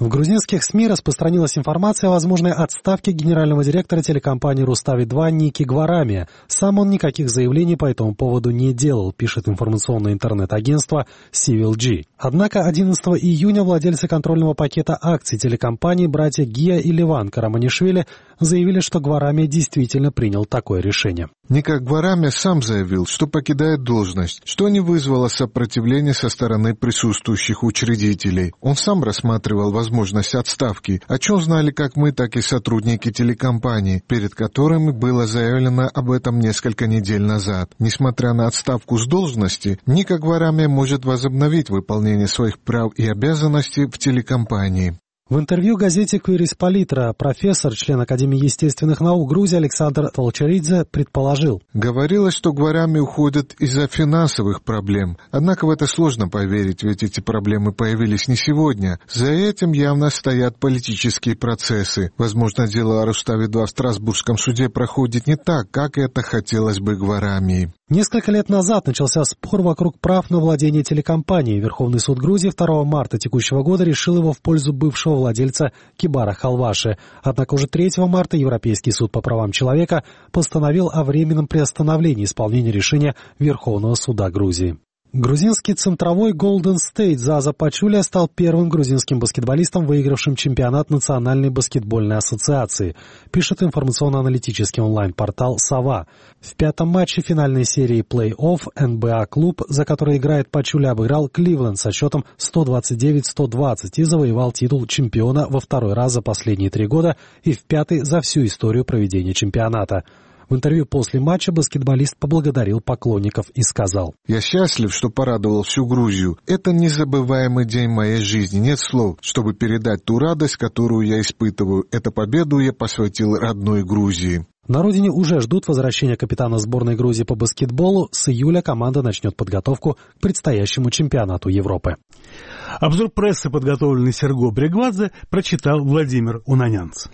Speaker 5: В грузинских СМИ распространилась информация о возможной отставке генерального директора телекомпании «Рустави два» Ники Гварами. Сам он никаких заявлений по этому поводу не делал, пишет информационное интернет-агентство Civil G. Однако одиннадцатого июня владельцы контрольного пакета акций телекомпании братья Гия и Ливан Караманишвили заявили, что Гварами действительно принял такое решение.
Speaker 4: Ника Гварами сам заявил, что покидает должность, что не вызвало сопротивления со стороны присутствующих учредителей. Он сам рассматривал возможность отставки, о чем знали как мы, так и сотрудники телекомпании, перед которыми было заявлено об этом несколько недель назад. Несмотря на отставку с должности, Ника Гварами может возобновить выполнение своих прав и обязанностей в телекомпании.
Speaker 5: В интервью газете «Квирис Политра» профессор, член Академии естественных наук Грузии Александр Толчаридзе предположил.
Speaker 4: Говорилось, что Гварами уходят из-за финансовых проблем. Однако в это сложно поверить, ведь эти проблемы появились не сегодня. За этим явно стоят политические процессы. Возможно, дело о Рустави два в Страсбургском суде проходит не так, как это хотелось бы Гварами.
Speaker 5: Несколько лет назад начался спор вокруг прав на владение телекомпанией. Верховный суд Грузии второго марта текущего года решил его в пользу бывшего владельца Кибара Халваши. Однако уже третьего марта Европейский суд по правам человека постановил о временном приостановлении исполнения решения Верховного суда Грузии. Грузинский центровой Golden State Заза Пачуля стал первым грузинским баскетболистом, выигравшим чемпионат Национальной баскетбольной ассоциации, пишет информационно-аналитический онлайн-портал «Сова». В пятом матче финальной серии плей-офф эн бэ а-клуб, за который играет Пачуля, обыграл Кливленд со счетом сто двадцать девять сто двадцать и завоевал титул чемпиона во второй раз за последние три года и в пятый за всю историю проведения чемпионата. В интервью после матча баскетболист поблагодарил поклонников и сказал:
Speaker 4: «Я счастлив, что порадовал всю Грузию. Это незабываемый день моей жизни. Нет слов, чтобы передать ту радость, которую я испытываю. Эту победу я посвятил родной Грузии».
Speaker 5: На родине уже ждут возвращения капитана сборной Грузии по баскетболу. С июля команда начнет подготовку к предстоящему чемпионату Европы.
Speaker 1: Обзор прессы, подготовленный Серго Брегвадзе, прочитал Владимир Унанянц.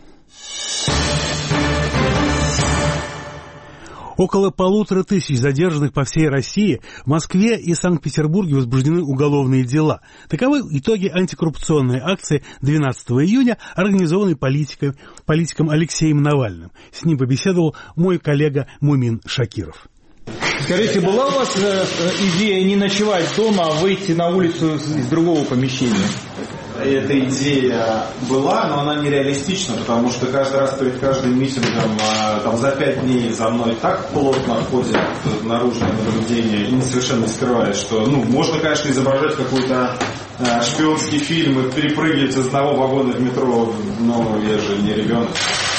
Speaker 1: Около полутора тысяч задержанных по всей России, в Москве и Санкт-Петербурге возбуждены уголовные дела. Таковы итоги антикоррупционной акции двенадцатого июня, организованной политиком, политиком Алексеем Навальным. С ним побеседовал мой коллега Мумин Шакиров.
Speaker 7: Скажите, была у вас э, идея не ночевать дома, а выйти на улицу из другого помещения?
Speaker 8: Эта идея была, но она нереалистична, потому что каждый раз перед каждым митингом там, за пять дней за мной так плотно ходят наружное наблюдение, и не совершенно не скрывает, что ну, можно, конечно, изображать какой-то э, шпионский фильм и перепрыгивать из одного вагона в метро, но я же не ребенок.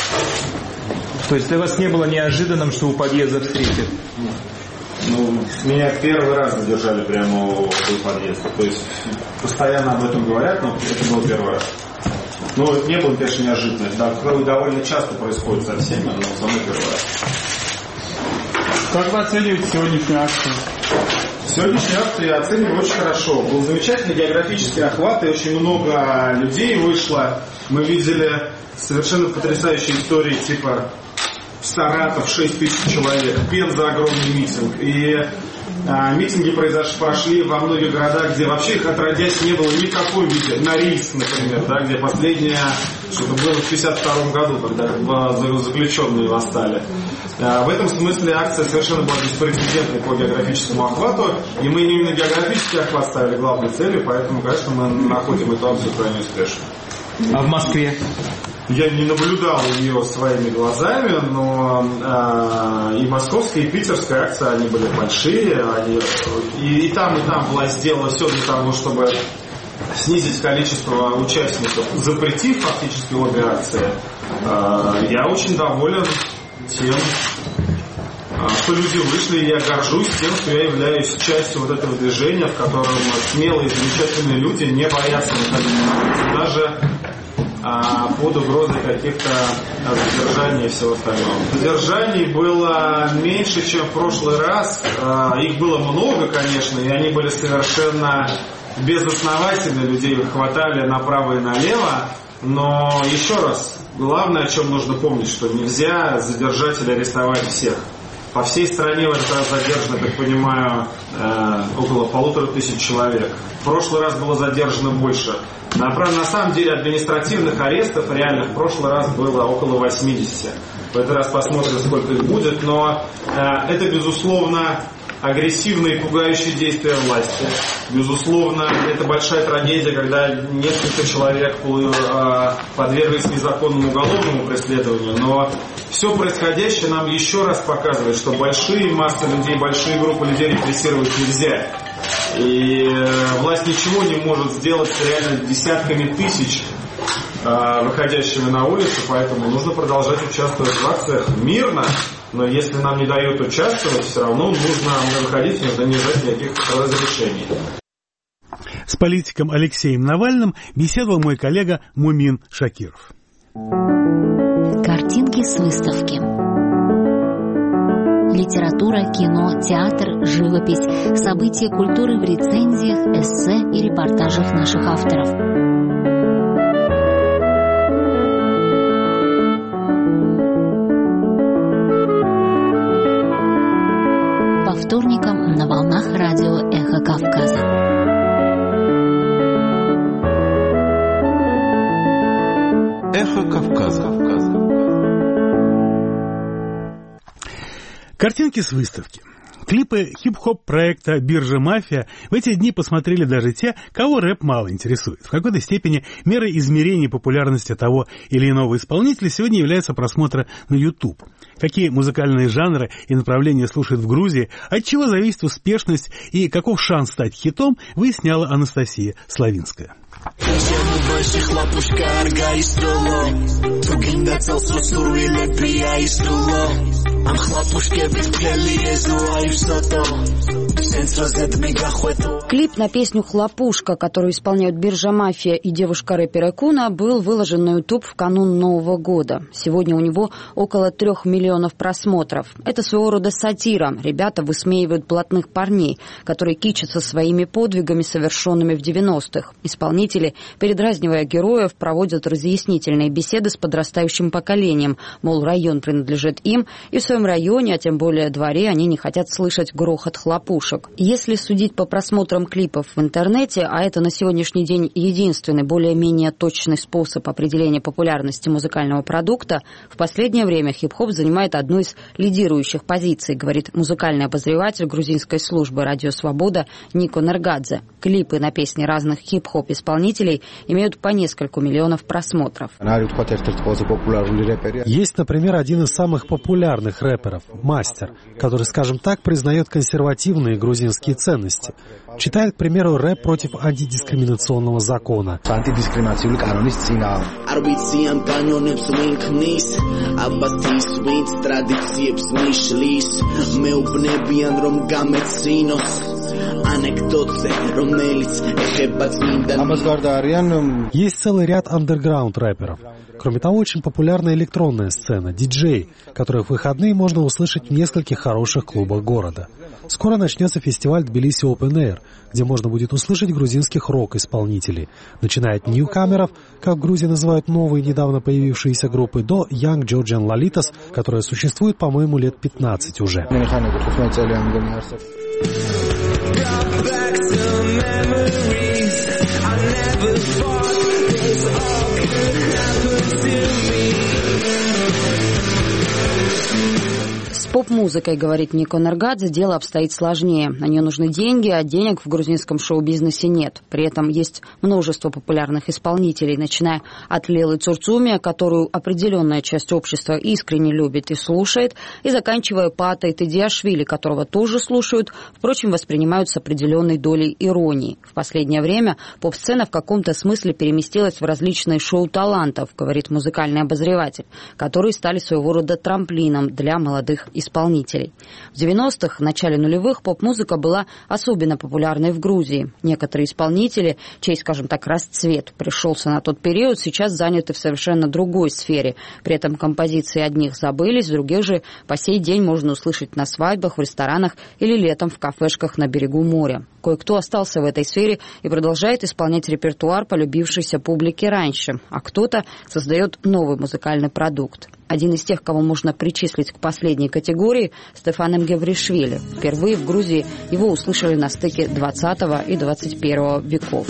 Speaker 7: То есть для вас не было неожиданным, что у подъезда встретят?
Speaker 8: Ну, меня первый раз задержали прямо у подъезда. То есть постоянно об этом говорят, но это был первый раз. Ну, это не было, конечно, неожиданно. Да, довольно часто происходит со всеми, но со мной первый раз.
Speaker 7: Как вы оцениваете сегодняшнюю акцию?
Speaker 8: Сегодняшнюю акцию я оцениваю очень хорошо. Был замечательный географический охват, и очень много людей вышло. Мы видели совершенно потрясающие истории, типа Саратов шесть тысяч человек, Пенза огромный митинг. И а, митинги произошли, прошли во многих городах, где вообще их отродясь не было ни в каком виде. Норильск, например, да, где последнее, что-то было в пятьдесят втором году, когда заключенные восстали. А, в этом смысле акция совершенно была беспрецедентной по географическому охвату. И мы именно географический охват ставили главной целью, поэтому, конечно, мы находим эту акцию крайне успешной.
Speaker 7: А в Москве?
Speaker 8: Я не наблюдал ее своими глазами, но э, и московская, и питерская акция, они были большие. Они, и, и там, и там власть сделала все для того, чтобы снизить количество участников, запретив фактически обе акции. Э, я очень доволен тем, что люди вышли, и я горжусь тем, что я являюсь частью вот этого движения, в котором смелые, замечательные люди не боятся никогда, даже а, под угрозой каких-то задержаний и всего остального. Задержаний было меньше, чем в прошлый раз. А, их было много, конечно, и они были совершенно безосновательны. Людей хватали направо и налево. Но еще раз, главное, о чем нужно помнить, что нельзя задержать или арестовать всех. По всей стране в этот раз задержано, так понимаю, около полутора тысяч человек. В прошлый раз было задержано больше. На, на самом деле административных арестов реальных в прошлый раз было около восьмидесяти. В этот раз посмотрим, сколько их будет. Но это, безусловно, агрессивные и пугающие действия власти. Безусловно, это большая трагедия, когда несколько человек подверглись незаконному уголовному преследованию. Но все происходящее нам еще раз показывает, что большие массы людей, большие группы людей репрессировать нельзя. И власть ничего не может сделать с реально десятками тысяч выходящими на улицу, поэтому нужно продолжать участвовать в акциях мирно. Но если нам не дают участвовать, все равно нужно выходить, нужно не ждать никаких разрешений.
Speaker 1: С политиком Алексеем Навальным беседовал мой коллега Мумин Шакиров.
Speaker 6: Картинки с выставки. Литература, кино, театр, живопись, события культуры в рецензиях, эссе и репортажах наших авторов. По вторникам на волнах радио «Эхо Кавказа».
Speaker 13: «Эхо Кавказа».
Speaker 1: Картинки с выставки. Клипы хип-хоп проекта «Биржа Мафия» в эти дни посмотрели даже те, кого рэп мало интересует. В какой-то степени мерой измерения популярности того или иного исполнителя сегодня является просмотр на YouTube. Какие музыкальные жанры и направления слушают в Грузии, от чего зависит успешность и каков шанс стать хитом, выясняла Анастасия Славинская.
Speaker 2: Клип на песню «Хлопушка», которую исполняют «Биржа Мафия» и девушка-рэпер Экуна, был выложен на YouTube в канун Нового года. Сегодня у него около трех миллионов просмотров. Это своего рода сатира. Ребята высмеивают блатных парней, которые кичатся своими подвигами, совершенными в девяностых. Исполнители, передразнивая героев, проводят разъяснительные беседы с подрастающим поколением. Мол, район принадлежит им, и в своем районе, а тем более дворе, они не хотят слышать грохот хлопушек. Если судить по просмотрам клипов в интернете, а это на сегодняшний день единственный более-менее точный способ определения популярности музыкального продукта, в последнее время хип-хоп занимает одну из лидирующих позиций, говорит музыкальный обозреватель грузинской службы «Радио Свобода» Нико Нергадзе. Клипы на песни разных хип-хоп-исполнителей имеют по несколько миллионов просмотров.
Speaker 5: Есть, например, один из самых популярных рэперов – Мастер, который, скажем так, признает консервативные грузинские ценности. Читает, к примеру, рэп против антидискриминационного закона. Есть целый ряд андерграунд-рэперов. Кроме того, очень популярна электронная сцена, диджей, которых в выходные можно услышать в нескольких хороших клубах города. Скоро начнется фестиваль Тбилиси Open Air, где можно будет услышать грузинских рок-исполнителей, начиная от ньюкамеров, как в Грузии называют новые недавно появившиеся группы, до Young Georgian Lolitas, которая существует, по-моему, лет пятнадцать уже.
Speaker 2: С поп-музыкой, говорит Нико Нергадзе, дело обстоит сложнее. На нее нужны деньги, а денег в грузинском шоу-бизнесе нет. При этом есть множество популярных исполнителей, начиная от Лелы Цурцумия, которую определенная часть общества искренне любит и слушает, и заканчивая Патой Тедиашвили, которого тоже слушают, впрочем, воспринимают с определенной долей иронии. В последнее время поп-сцена в каком-то смысле переместилась в различные шоу талантов, говорит музыкальный обозреватель, которые стали своего рода трамплином для молодых исполнителей. В девяностых, в начале нулевых, поп-музыка была особенно популярной в Грузии. Некоторые исполнители, чей, скажем так, расцвет пришелся на тот период, сейчас заняты в совершенно другой сфере. При этом композиции одних забылись, других же по сей день можно услышать на свадьбах, в ресторанах или летом в кафешках на берегу моря. Кое-кто остался в этой сфере и продолжает исполнять репертуар полюбившейся публике раньше, а кто-то создает новый музыкальный продукт. Один из тех, кого можно причислить к последней категории, Стефан Мгевришвили. Впервые в Грузии его услышали на стыке двадцатого и двадцать первого веков.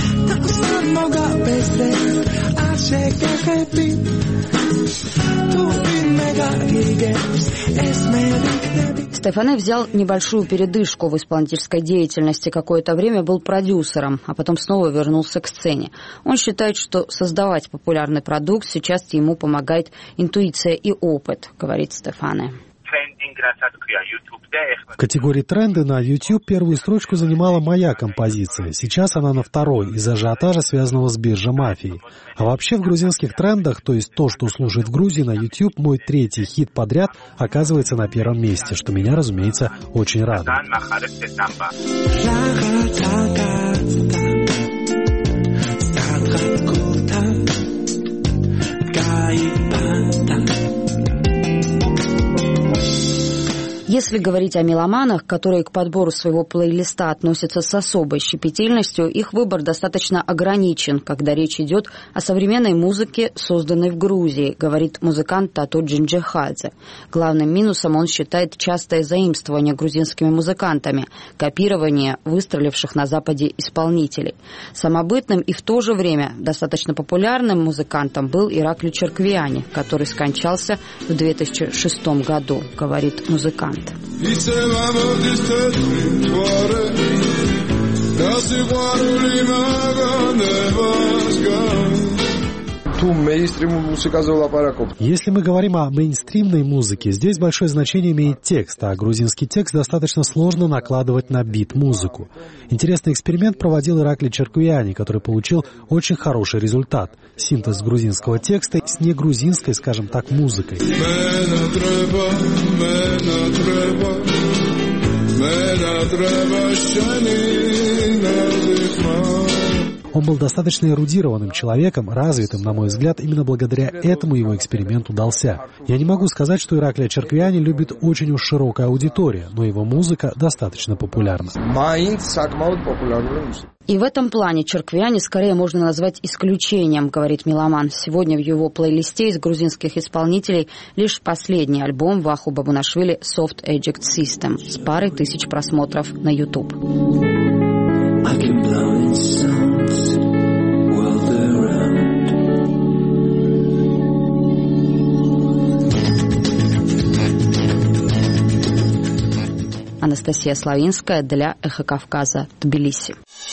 Speaker 2: Стефане взял небольшую передышку в исполнительской деятельности, какое-то время был продюсером, а потом снова вернулся к сцене. Он считает, что создавать популярный продукт сейчас ему помогает интуиция и опыт, говорит Стефане.
Speaker 5: В категории тренды на YouTube первую строчку занимала моя композиция. Сейчас она на второй, из-за ажиотажа, связанного с биржей мафией. А вообще в грузинских трендах, то есть то, что служит в Грузии, на YouTube мой третий хит подряд оказывается на первом месте, что меня, разумеется, очень радует.
Speaker 2: Если говорить о меломанах, которые к подбору своего плейлиста относятся с особой щепетильностью, их выбор достаточно ограничен, когда речь идет о современной музыке, созданной в Грузии, говорит музыкант Тату Джинджихадзе. Главным минусом он считает частое заимствование грузинскими музыкантами, копирование выстреливших на Западе исполнителей. Самобытным и в то же время достаточно популярным музыкантом был Иракли Черквиани, который скончался в две тысячи шестом году, говорит музыкант.
Speaker 5: Если мы говорим о мейнстримной музыке, здесь большое значение имеет текст, а грузинский текст достаточно сложно накладывать на бит музыку. Интересный эксперимент проводил Иракли Черквиани, который получил очень хороший результат. Синтез грузинского текста с негрузинской, скажем так, музыкой. Он был достаточно эрудированным человеком, развитым, на мой взгляд, именно благодаря этому его эксперимент удался. Я не могу сказать, что Иракли Черквиани любит очень уж широкая аудитория, но его музыка достаточно популярна.
Speaker 2: И в этом плане Черквиани скорее можно назвать исключением, говорит меломан. Сегодня в его плейлисте из грузинских исполнителей лишь последний альбом Ваху Бабунашвили «Soft Eject System» с парой тысяч просмотров на YouTube. Анастасия Славинская для «Эхо Кавказа», Тбилиси.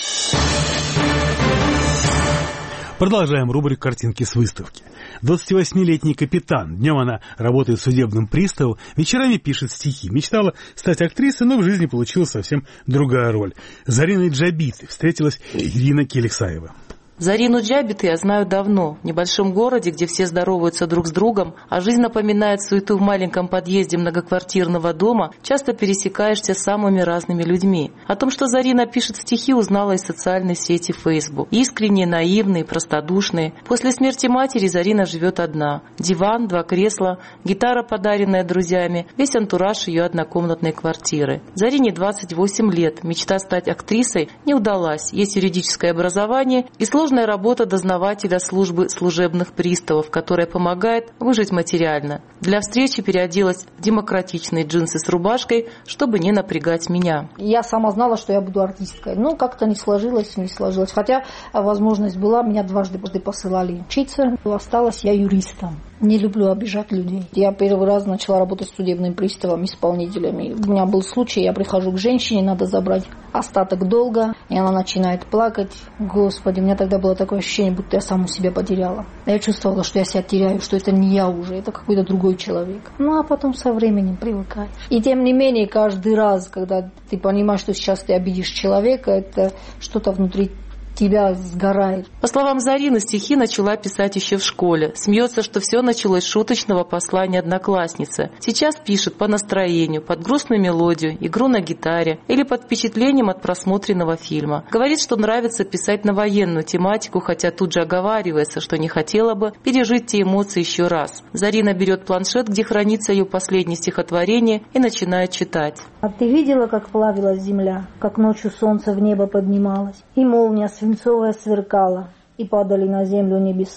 Speaker 1: Продолжаем рубрику «Картинки с выставки». двадцативосьмилетний капитан. Днем она работает судебным приставом, вечерами пишет стихи. Мечтала стать актрисой, но в жизни получилась совсем другая роль. С Зариной Джабитой встретилась Ирина Келексаева.
Speaker 9: Зарину Джабиту я знаю давно. В небольшом городе, где все здороваются друг с другом, а жизнь напоминает суету в маленьком подъезде многоквартирного дома, часто пересекаешься с самыми разными людьми. О том, что Зарина пишет стихи, узнала из социальной сети Facebook. Искренние, наивные, простодушные. После смерти матери Зарина живет одна. Диван, два кресла, гитара, подаренная друзьями, весь антураж ее однокомнатной квартиры. Зарине двадцать восемь лет. Мечта стать актрисой не удалась. Есть юридическое образование и сложность Сложная работа дознавателя службы служебных приставов, которая помогает выжить материально. Для встречи переоделась в демократичные джинсы с рубашкой, чтобы не напрягать меня.
Speaker 10: Я сама знала, что я буду артисткой, но как-то не сложилось, не сложилось. Хотя возможность была, меня дважды посылали учиться. Осталась я юристом. Не люблю обижать людей. Я первый раз начала работать с судебным приставом, исполнителями. У меня был случай, я прихожу к женщине, надо забрать остаток долга, и она начинает плакать. Господи, у меня тогда было такое ощущение, будто я саму себя потеряла. Я чувствовала, что я себя теряю, что это не я уже, это какой-то другой человек. Ну, а потом со временем привыкаешь. И тем не менее, каждый раз, когда ты понимаешь, что сейчас ты обидишь человека, это что-то внутри тебя сгорает.
Speaker 9: По словам Зарины, стихи начала писать еще в школе. Смеется, что все началось с шуточного послания одноклассницы. Сейчас пишет по настроению, под грустную мелодию, игру на гитаре или под впечатлением от просмотренного фильма. Говорит, что нравится писать на военную тематику, хотя тут же оговаривается, что не хотела бы пережить те эмоции еще раз. Зарина берет планшет, где хранится ее последнее стихотворение, и начинает читать.
Speaker 10: А ты видела, как плавилась земля, как ночью солнце в небо поднималось, и молния свинцовая сверкала, и падали на землю небеса.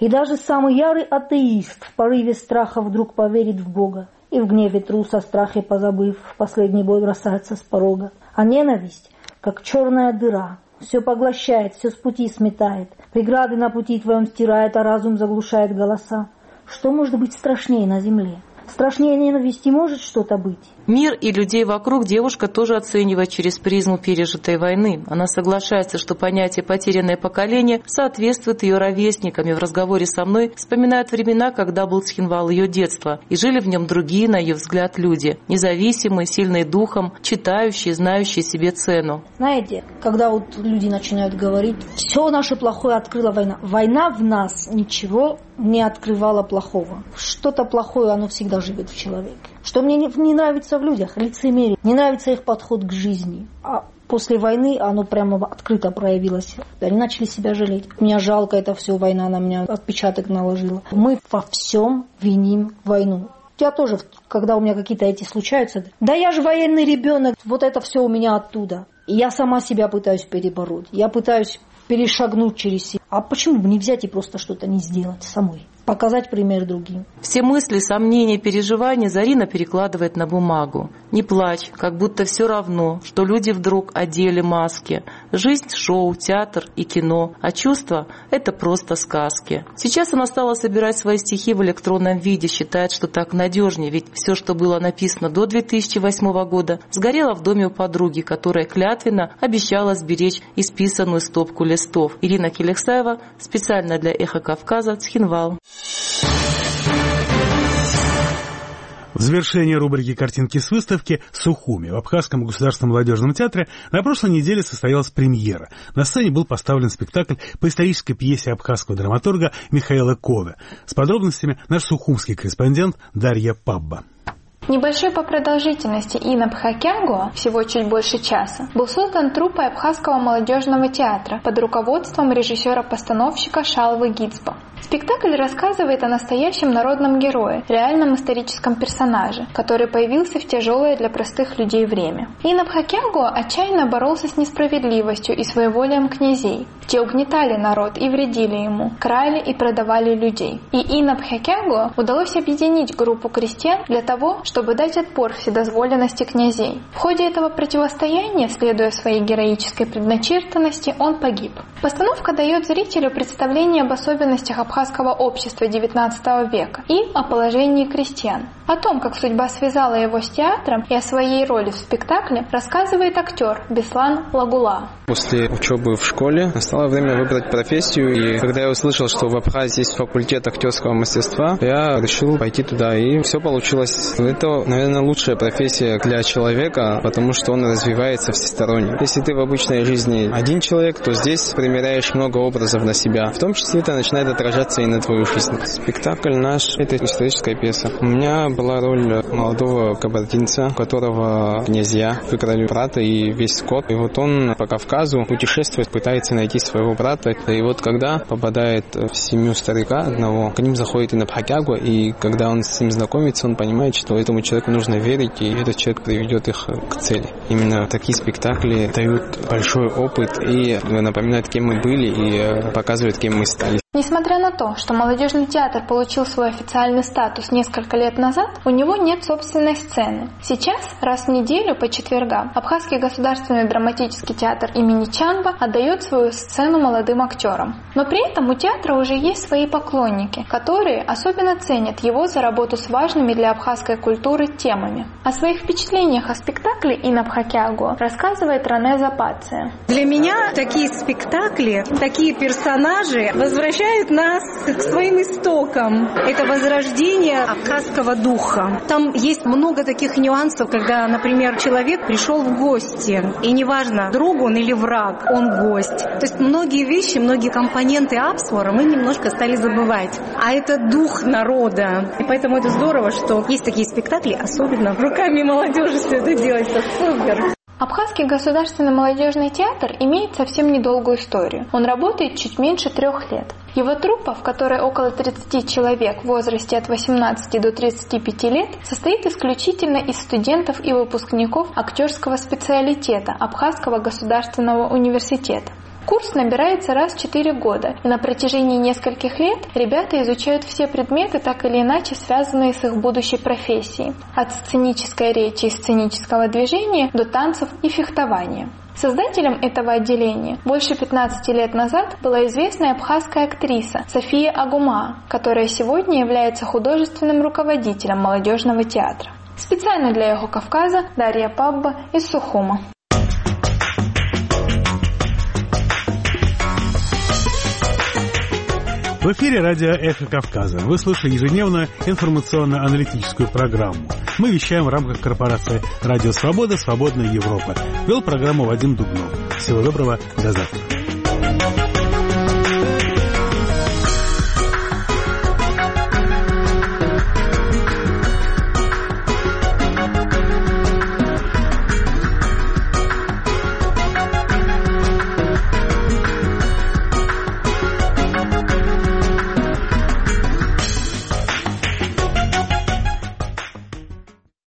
Speaker 10: И даже самый ярый атеист в порыве страха вдруг поверит в Бога. И в гневе трус, о страхе позабыв, в последний бой бросается с порога. А ненависть, как черная дыра, все поглощает, все с пути сметает. Преграды на пути твоем стирает, а разум заглушает голоса. Что может быть страшнее на земле? Страшнее ненависти может что-то быть?
Speaker 9: Мир и людей вокруг девушка тоже оценивает через призму пережитой войны. Она соглашается, что понятие «потерянное поколение» соответствует ее ровесникам, и в разговоре со мной вспоминает времена, когда был Цхинвал ее детства, и жили в нем другие, на ее взгляд, люди, независимые, сильные духом, читающие, знающие себе цену.
Speaker 10: Знаете, когда вот люди начинают говорить, все наше плохое открыла война. Война в нас ничего не открывала плохого. Что-то плохое, оно всегда живет в человеке. Что мне не, не нравится в людях, лицемерие, не нравится их подход к жизни. А после войны оно прямо открыто проявилось. Они начали себя жалеть. Мне жалко это все, война на меня отпечаток наложила. Мы во всем виним войну. Я тоже, когда у меня какие-то эти случаются, да я же военный ребенок, вот это все у меня оттуда. И я сама себя пытаюсь перебороть. Я пытаюсь перешагнуть через себя. А почему бы не взять и просто что-то не сделать самой? Показать пример другим.
Speaker 9: Все мысли, сомнения, переживания Зарина перекладывает на бумагу. Не плачь, как будто все равно, что люди вдруг одели маски. Жизнь — шоу, театр и кино, а чувства — это просто сказки. Сейчас она стала собирать свои стихи в электронном виде, считает, что так надежнее, ведь все, что было написано до две тысячи восьмого года, сгорело в доме у подруги, которая клятвенно обещала сберечь исписанную стопку листов. Ирина Келексаева специально для «Эхо Кавказа», Цхинвал.
Speaker 1: В завершение рубрики «Картинки с выставки» Сухуми в Абхазском государственном молодежном театре на прошлой неделе состоялась премьера. На сцене был поставлен спектакль по исторической пьесе абхазского драматурга Михаила Кове. С подробностями наш сухумский корреспондент Дарья Пабба.
Speaker 11: Небольшой по продолжительности Инап Хакянгуа, всего чуть больше часа, был создан труппой Абхазского молодежного театра под руководством режиссера-постановщика Шалвы Гицба. Спектакль рассказывает о настоящем народном герое, реальном историческом персонаже, который появился в тяжелое для простых людей время. Инап Хакянгуа отчаянно боролся с несправедливостью и своеволием князей. Те угнетали народ и вредили ему, крали и продавали людей. И Инап Хакянгуа удалось объединить группу крестьян для того, чтобы дать отпор вседозволенности князей. В ходе этого противостояния, следуя своей героической предначертанности, он погиб. Постановка дает зрителю представление об особенностях абхазского общества девятнадцатого века и о положении крестьян. О том, как судьба связала его с театром, и о своей роли в спектакле рассказывает актер Беслан Лагула.
Speaker 12: После учебы в школе настало время выбрать профессию, и когда я услышал, что в Абхазии есть факультет актерского мастерства, я решил пойти туда, и все получилось. Это, наверное, лучшая профессия для человека, потому что он развивается всесторонне. Если ты в обычной жизни один человек, то здесь примеряешь много образов на себя. В том числе это начинает отражаться и на твою жизнь. Спектакль наш — это историческая пьеса. У меня была роль молодого кабардинца, у которого князья выкрали брата и весь скот. И вот он по Кавказу путешествует, пытается найти своего брата. И вот когда попадает в семью старика одного, к ним заходит Инап Хакянгуа, и когда он с ним знакомится, он понимает, что этому человеку нужно верить, и этот человек приведет их к цели. Именно такие спектакли дают большой опыт и напоминают, кем мы были, и показывают, кем мы стали.
Speaker 11: Несмотря на то, что молодежный театр получил свой официальный статус несколько лет назад, у него нет собственной сцены. Сейчас, раз в неделю по четвергам, Абхазский государственный драматический театр имени Чанба отдает свою сцену молодым актерам. Но при этом у театра уже есть свои поклонники, которые особенно ценят его за работу с важными для абхазской культуры темами. О своих впечатлениях о спектакле Инап Хакянгуа рассказывает Ране Запация.
Speaker 14: Для меня такие спектакли, такие персонажи возвращают нас к своим истокам. Это возрождение абхазского духа. Там есть много таких нюансов, когда, например, человек пришел в гости, и неважно, друг он или враг, он гость. То есть многие вещи, многие компоненты Апсуара мы немножко стали забывать. А это дух народа. И поэтому это здорово, что есть такие спектакли, особенно руками молодежи все это делать. Это супер.
Speaker 11: Абхазский государственный молодежный театр имеет совсем недолгую историю. Он работает чуть меньше трех лет. Его труппа, в которой около тридцати человек в возрасте от восемнадцати до тридцати пяти лет, состоит исключительно из студентов и выпускников актерского специалитета Абхазского государственного университета. Курс набирается раз в четыре года, и на протяжении нескольких лет ребята изучают все предметы, так или иначе связанные с их будущей профессией. От сценической речи и сценического движения до танцев и фехтования. Создателем этого отделения больше пятнадцати лет назад была известная абхазская актриса София Агума, которая сегодня является художественным руководителем молодежного театра. Специально для Эхо Кавказа Дарья Пабба из Сухума.
Speaker 1: В эфире радио «Эхо Кавказа». Вы слушаете ежедневную информационно-аналитическую программу. Мы вещаем в рамках корпорации «Радио Свобода. Свободная Европа». Вел программу Вадим Дубнов. Всего доброго, до завтра.